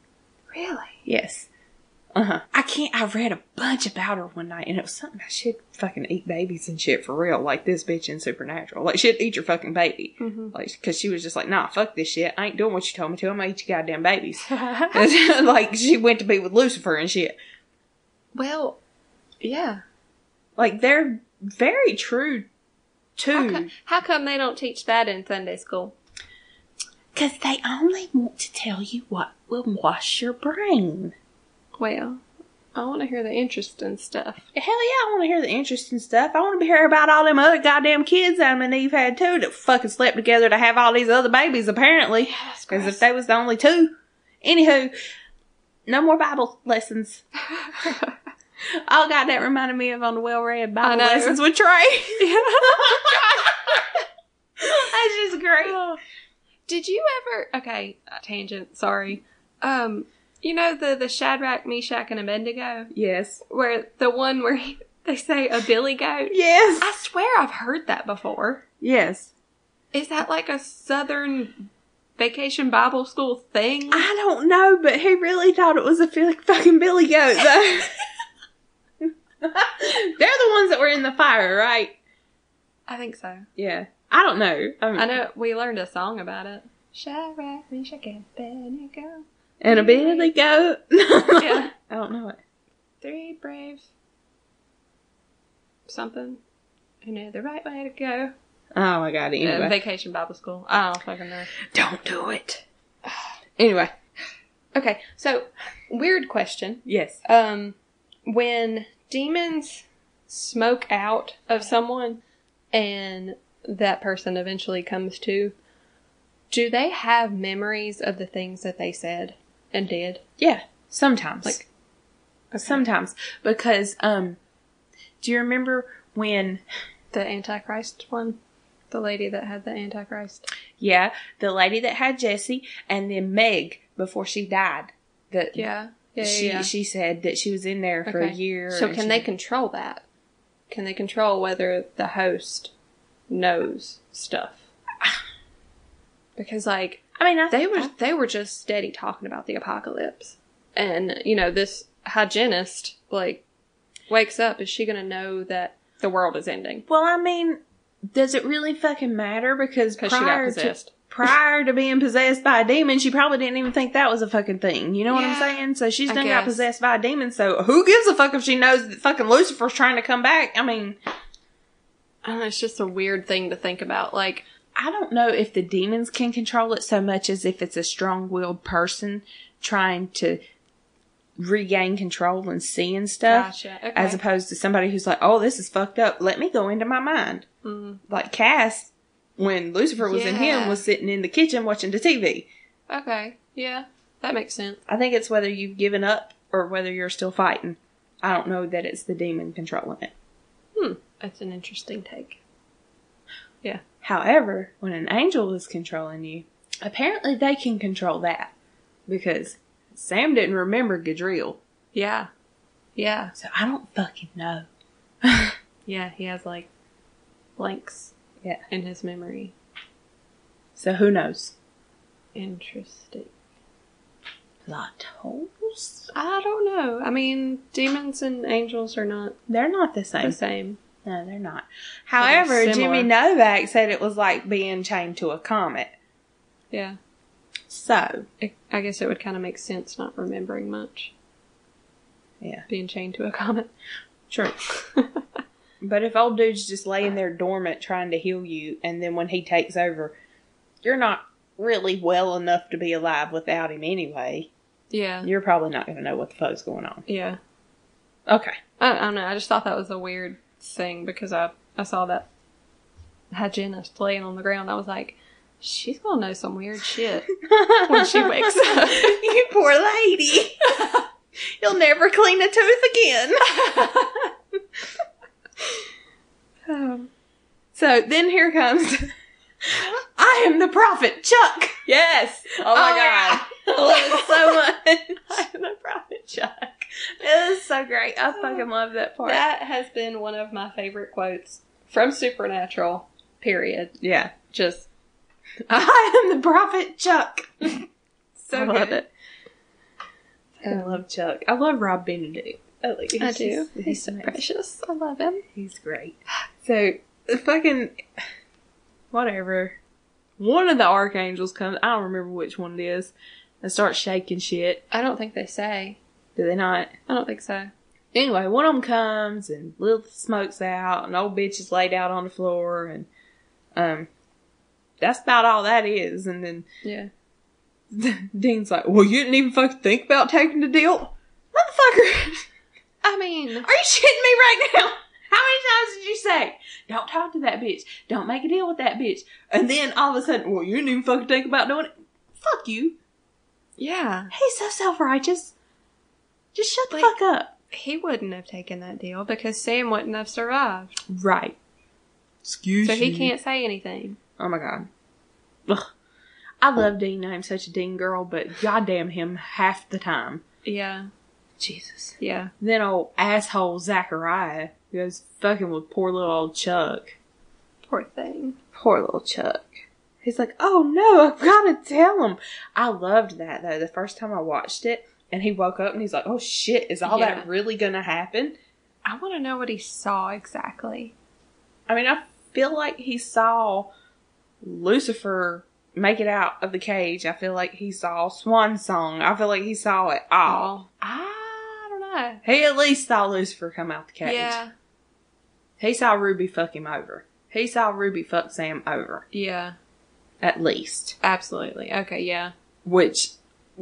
Really? Yes. I read a bunch about her one night, and it was something about she'd fucking eat babies and shit for real, like this bitch in Supernatural. Like, she'd eat your fucking baby. Mm-hmm. Like, cause she was just like, nah, fuck this shit. I ain't doing what you told me to. I'm gonna eat your goddamn babies. Like, she went to be with Lucifer and shit. Well, yeah. Like, they're very true, too. How come they don't teach that in Sunday school? Cause they only want to tell you what will wash your brain. Well, I want to hear the interesting stuff. Hell yeah, I want to hear the interesting stuff. I want to hear about all them other goddamn kids Adam and Eve had too that fucking slept together to have all these other babies, apparently. Because if they was the only two. Anywho, no more Bible lessons. Oh god, that reminded me of on the Well-Read Bible Lessons with Trey. That's just great. Did you ever... Okay, tangent, sorry. You know the Shadrach, Meshach, and Abednego? Yes. Where the one where they say a billy goat? Yes. I swear I've heard that before. Yes. Is that like a Southern Vacation Bible School thing? I don't know, but he really thought it was a fucking billy goat, though. They're the ones that were in the fire, right? I think so. Yeah. I don't know. I know we learned a song about it. Shadrach, Meshach, and Abednego. And a billy goat. Yeah. I don't know it. 3 brave something who knew the right way to go. Oh my god, anyway. Vacation Bible School. I don't fucking know. Don't do it. Anyway. Okay, so, weird question. Yes. When demons smoke out of someone and that person eventually comes to, do they have memories of the things that they said and did? Yeah. Sometimes. Like, okay. Sometimes. Because, do you remember when... The Antichrist one? The lady that had the Antichrist? Yeah. The lady that had Jesse, and then Meg, before she died. Yeah. She said that she was in there for a year. So can they control that? Can they control whether the host knows stuff? Because, like, I mean, they were just steady talking about the apocalypse. And, you know, this hygienist, like, wakes up. Is she going to know that the world is ending? Well, I mean, does it really fucking matter? Because she got possessed. Prior to being possessed by a demon, she probably didn't even think that was a fucking thing. You know what I'm saying? So she's done got possessed by a demon, so who gives a fuck if she knows that fucking Lucifer's trying to come back? I mean... I don't know, it's just a weird thing to think about. Like, I don't know if the demons can control it so much as if it's a strong-willed person trying to regain control and seeing stuff. Gotcha. Okay. As opposed to somebody who's like, oh, this is fucked up. Let me go into my mind. Mm-hmm. Like Cass, when Lucifer was in him, was sitting in the kitchen watching the TV. Okay. Yeah. That makes sense. I think it's whether you've given up or whether you're still fighting. I don't know that it's the demon controlling it. That's an interesting take. Yeah. However, when an angel is controlling you, apparently they can control that. Because Sam didn't remember Gadriel. Yeah. Yeah. So I don't fucking know. Yeah, he has, like, blanks in his memory. So who knows? Interesting. Plot holes? I don't know. I mean, demons and angels are not... They're not the same. No, they're not. However, Jimmy Novak said it was like being chained to a comet. Yeah. So. I guess it would kind of make sense not remembering much. Yeah. Being chained to a comet. True. But if old dude's just laying there dormant trying to heal you, and then when he takes over, you're not really well enough to be alive without him anyway. Yeah. You're probably not going to know what the fuck's going on. Yeah. Okay. I don't know. I just thought that was a weird thing because I saw that hygienist laying on the ground. I was like, she's going to know some weird shit when she wakes up. You poor lady. You'll never clean a tooth again. So then here comes I am the prophet, Chuck. Yes. Oh my God. I love it so much. I am the prophet, Chuck. It is so great. I fucking love that part. That has been one of my favorite quotes from Supernatural, period. Yeah. Just, I am the prophet, Chuck. So I love it. fucking love Chuck. I love Rob Benedict. I do. He's so nice. precious. I love him. He's great. So, fucking, whatever. One of the archangels comes, I don't remember which one it is, and starts shaking shit. I don't think they say. Do they not? I don't think so. Anyway, one of them comes, and Lilith smokes out, and old bitch is laid out on the floor, and, that's about all that is. And then, Yeah. Dean's like, well, you didn't even fucking think about taking the deal? Motherfucker! I mean, Are you shitting me right now? How many times did you say, don't talk to that bitch, don't make a deal with that bitch, and then all of a sudden, well, you didn't even fucking think about doing it? Fuck you. yeah. He's so self-righteous. Just shut the fuck up. He wouldn't have taken that deal because Sam wouldn't have survived. Right. Excuse me. So he can't say anything. Oh my god. Ugh. I love Dean. I'm such a Dean girl, but goddamn him half the time. Yeah. Jesus. Yeah. Then old asshole Zachariah goes fucking with poor little old Chuck. Poor thing. Poor little Chuck. He's like, oh no, I've got to tell him. I loved that though. The first time I watched it, and he woke up and he's like, oh shit, is all that really gonna happen? I want to know what he saw exactly. I mean, I feel like he saw Lucifer make it out of the cage. I feel like he saw Swan Song. I feel like he saw it all. I don't know. He at least saw Lucifer come out the cage. Yeah. He saw Ruby fuck him over. He saw Ruby fuck Sam over. Yeah. At least. Absolutely. Okay, yeah. Which,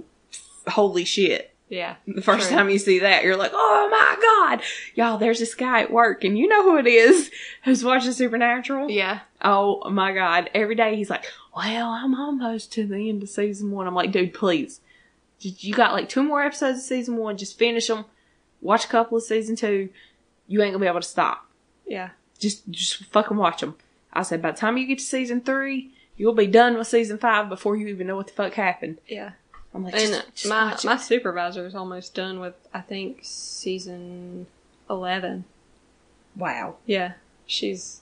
holy shit. Yeah. The first time you see that, you're like, oh my god! Y'all, there's this guy at work, and you know who it is who's watching Supernatural? Yeah. Oh my god. Every day he's like, well, I'm almost to the end of season 1. I'm like, dude, please. You got like 2 more episodes of season 1. Just finish them. Watch a couple of season 2. You ain't gonna be able to stop. Yeah. Just fucking watch them. I said, by the time you get to season 3, you'll be done with season 5 before you even know what the fuck happened. Yeah. I'm like, and just my supervisor is almost done with, I think, season 11. Wow. Yeah. She's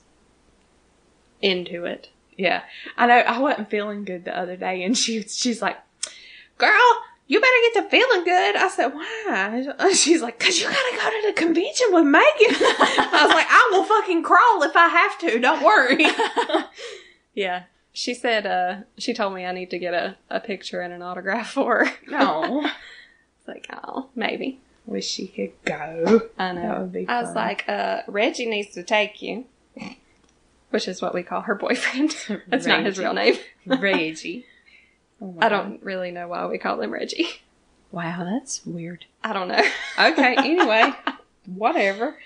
into it. Yeah. I know, I wasn't feeling good the other day, and she's like, girl, you better get to feeling good. I said, why? She's like, cause you gotta go to the convention with Megan. I was like, I will fucking crawl if I have to. Don't worry. Yeah. She said, she told me I need to get a picture and an autograph for her. No. It's like, oh, maybe. Wish she could go. I know. That would be fun. I was like, Reggie needs to take you. Which is what we call her boyfriend. That's not his real name. Reggie. Oh I don't really know why we call him Reggie. Wow, that's weird. I don't know. Okay, anyway. Whatever.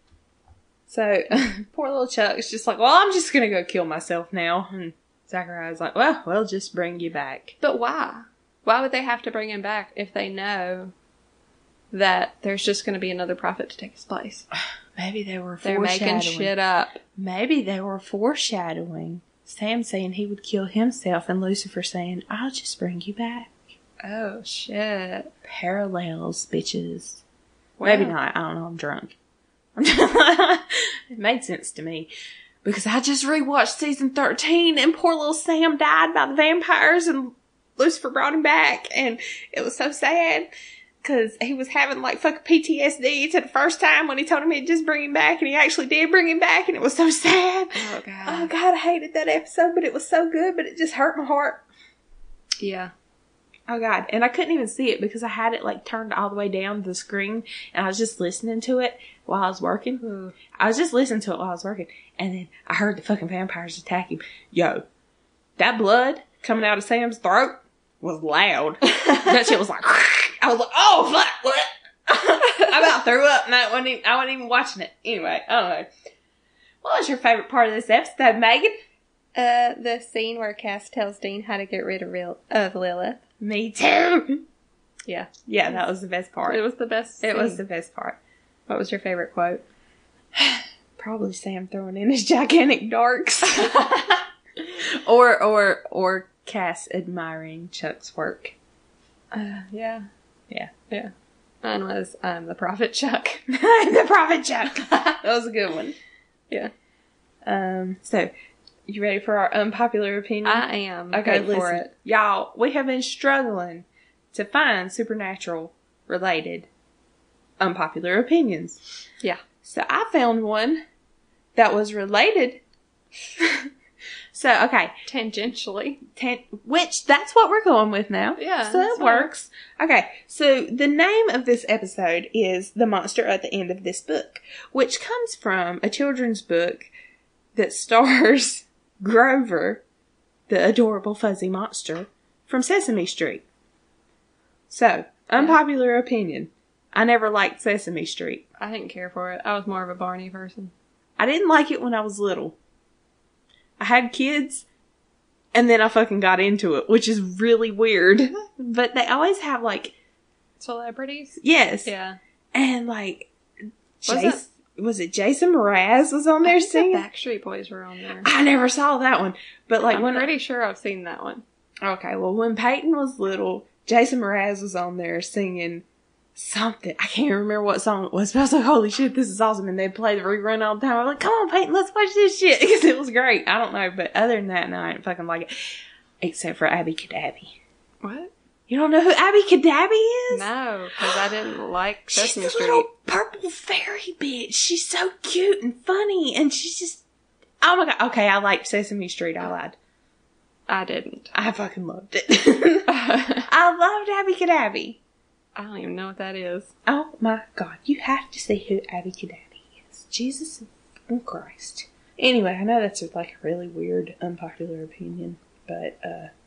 So, poor little Chuck's just like, well, I'm just gonna go kill myself now. And Zachariah's like, well, we'll just bring you back. But why? Why would they have to bring him back if they know that there's just going to be another prophet to take his place? Maybe they were They're making shit up. Maybe they were foreshadowing. Sam saying he would kill himself and Lucifer saying, I'll just bring you back. Oh, shit. Parallels, bitches. Wow. Maybe not. I don't know. I'm drunk. It made sense to me. Because I just rewatched season 13 and poor little Sam died by the vampires and Lucifer brought him back. And it was so sad. Because he was having like fucking PTSD to the first time when he told him he'd just bring him back. And he actually did bring him back. And it was so sad. Oh, God. Oh, God, I hated that episode. But it was so good. But it just hurt my heart. Yeah. Oh, God. And I couldn't even see it because I had it like turned all the way down to the screen. And I was just listening to it while I was working. Ooh. I was just listening to it while I was working. And then I heard the fucking vampires attack him. Yo, that blood coming out of Sam's throat was loud. That shit was like, I was like, oh, fuck, what? I about threw up and I wasn't even watching it. Anyway, I don't know. What was your favorite part of this episode, Megan? The scene where Cass tells Dean how to get rid of Lilith. Me too. Yeah. Yeah, that was the best part. It was the best scene. It was the best part. What was your favorite quote? Probably Sam throwing in his gigantic darks. or Cass admiring Chuck's work. Yeah. Yeah. Yeah. Mine was, the Prophet Chuck. The Prophet Chuck. That was a good one. Yeah. So, you ready for our unpopular opinion? I am. Okay, Go for listen. it. Y'all, we have been struggling to find Supernatural related unpopular opinions. Yeah. So I found one that was related. So, okay. Tangentially. Which, that's what we're going with now. Yeah. So it works. Okay. So the name of this episode is The Monster at the End of This Book, which comes from a children's book that stars Grover, the adorable fuzzy monster, from Sesame Street. So, unpopular opinion. I never liked Sesame Street. I didn't care for it. I was more of a Barney person. I didn't like it when I was little. I had kids, and then I fucking got into it, which is really weird. But they always have, like... Celebrities? Yes. Yeah. And, like... Was it Jason Mraz was on there singing? The Backstreet Boys were on there. I never saw that one. But, like, I'm pretty sure I've seen that one. Okay, well, when Peyton was little, Jason Mraz was on there singing... something. I can't remember what song it was, but I was like, holy shit, this is awesome. And they'd play the rerun all the time. I'm like, come on, Peyton, let's watch this shit. Because it was great. I don't know. But other than that, no, I didn't fucking like it. Except for Abby Cadabby. What? You don't know who Abby Cadabby is? No, because I didn't like Sesame She's a Street. little purple fairy bitch. She's so cute and funny. And she's just... Oh my god. Okay, I liked Sesame Street. I lied. I didn't. I fucking loved it. I loved Abby Cadabby. I don't even know what that is. Oh my god, you have to see who Abby Cadabby is. Jesus Christ. Anyway, I know that's like a really weird, unpopular opinion, but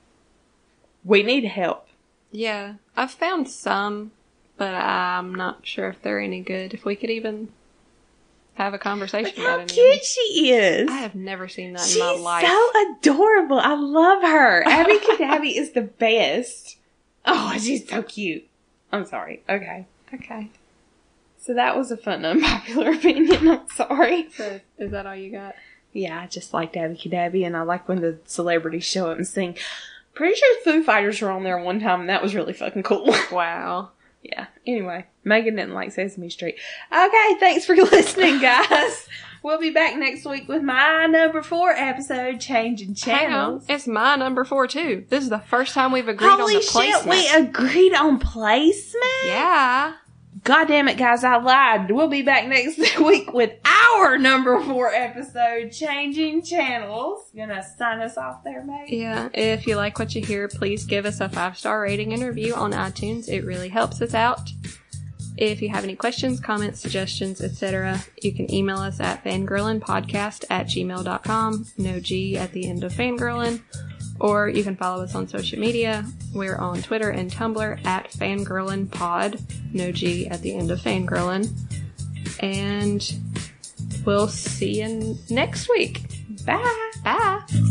we need help. Yeah, I've found some, but I'm not sure if they're any good. If we could even have a conversation about it. How cute she is. I have never seen that in my life. She's so adorable. I love her. Abby Cadabby is the best. Oh, she's so cute. I'm sorry. Okay. So that was a fun, unpopular opinion. I'm sorry. So, is that all you got? Yeah, I just liked Abby Cadabby, and I like when the celebrities show up and sing. Pretty sure Foo Fighters were on there one time, and that was really fucking cool. Wow. Yeah. Anyway, Megan didn't like Sesame Street. Okay, thanks for listening, guys. We'll be back next week with my number 4 episode, Changing Channels. Hang on. It's my number 4, too. This is the first time we've agreed on the placement. Holy shit, we agreed on placement? Yeah. God damn it, guys, I lied. We'll be back next week with our number 4 episode, Changing Channels. Gonna sign us off there, mate? Yeah. If you like what you hear, please give us a 5-star rating and review on iTunes. It really helps us out. If you have any questions, comments, suggestions, etc., you can email us at fangirlinpodcast@gmail.com. No G at the end of fangirlin. Or you can follow us on social media. We're on Twitter and Tumblr at fangirlinpod. No G at the end of fangirlin. And we'll see you next week. Bye. Bye.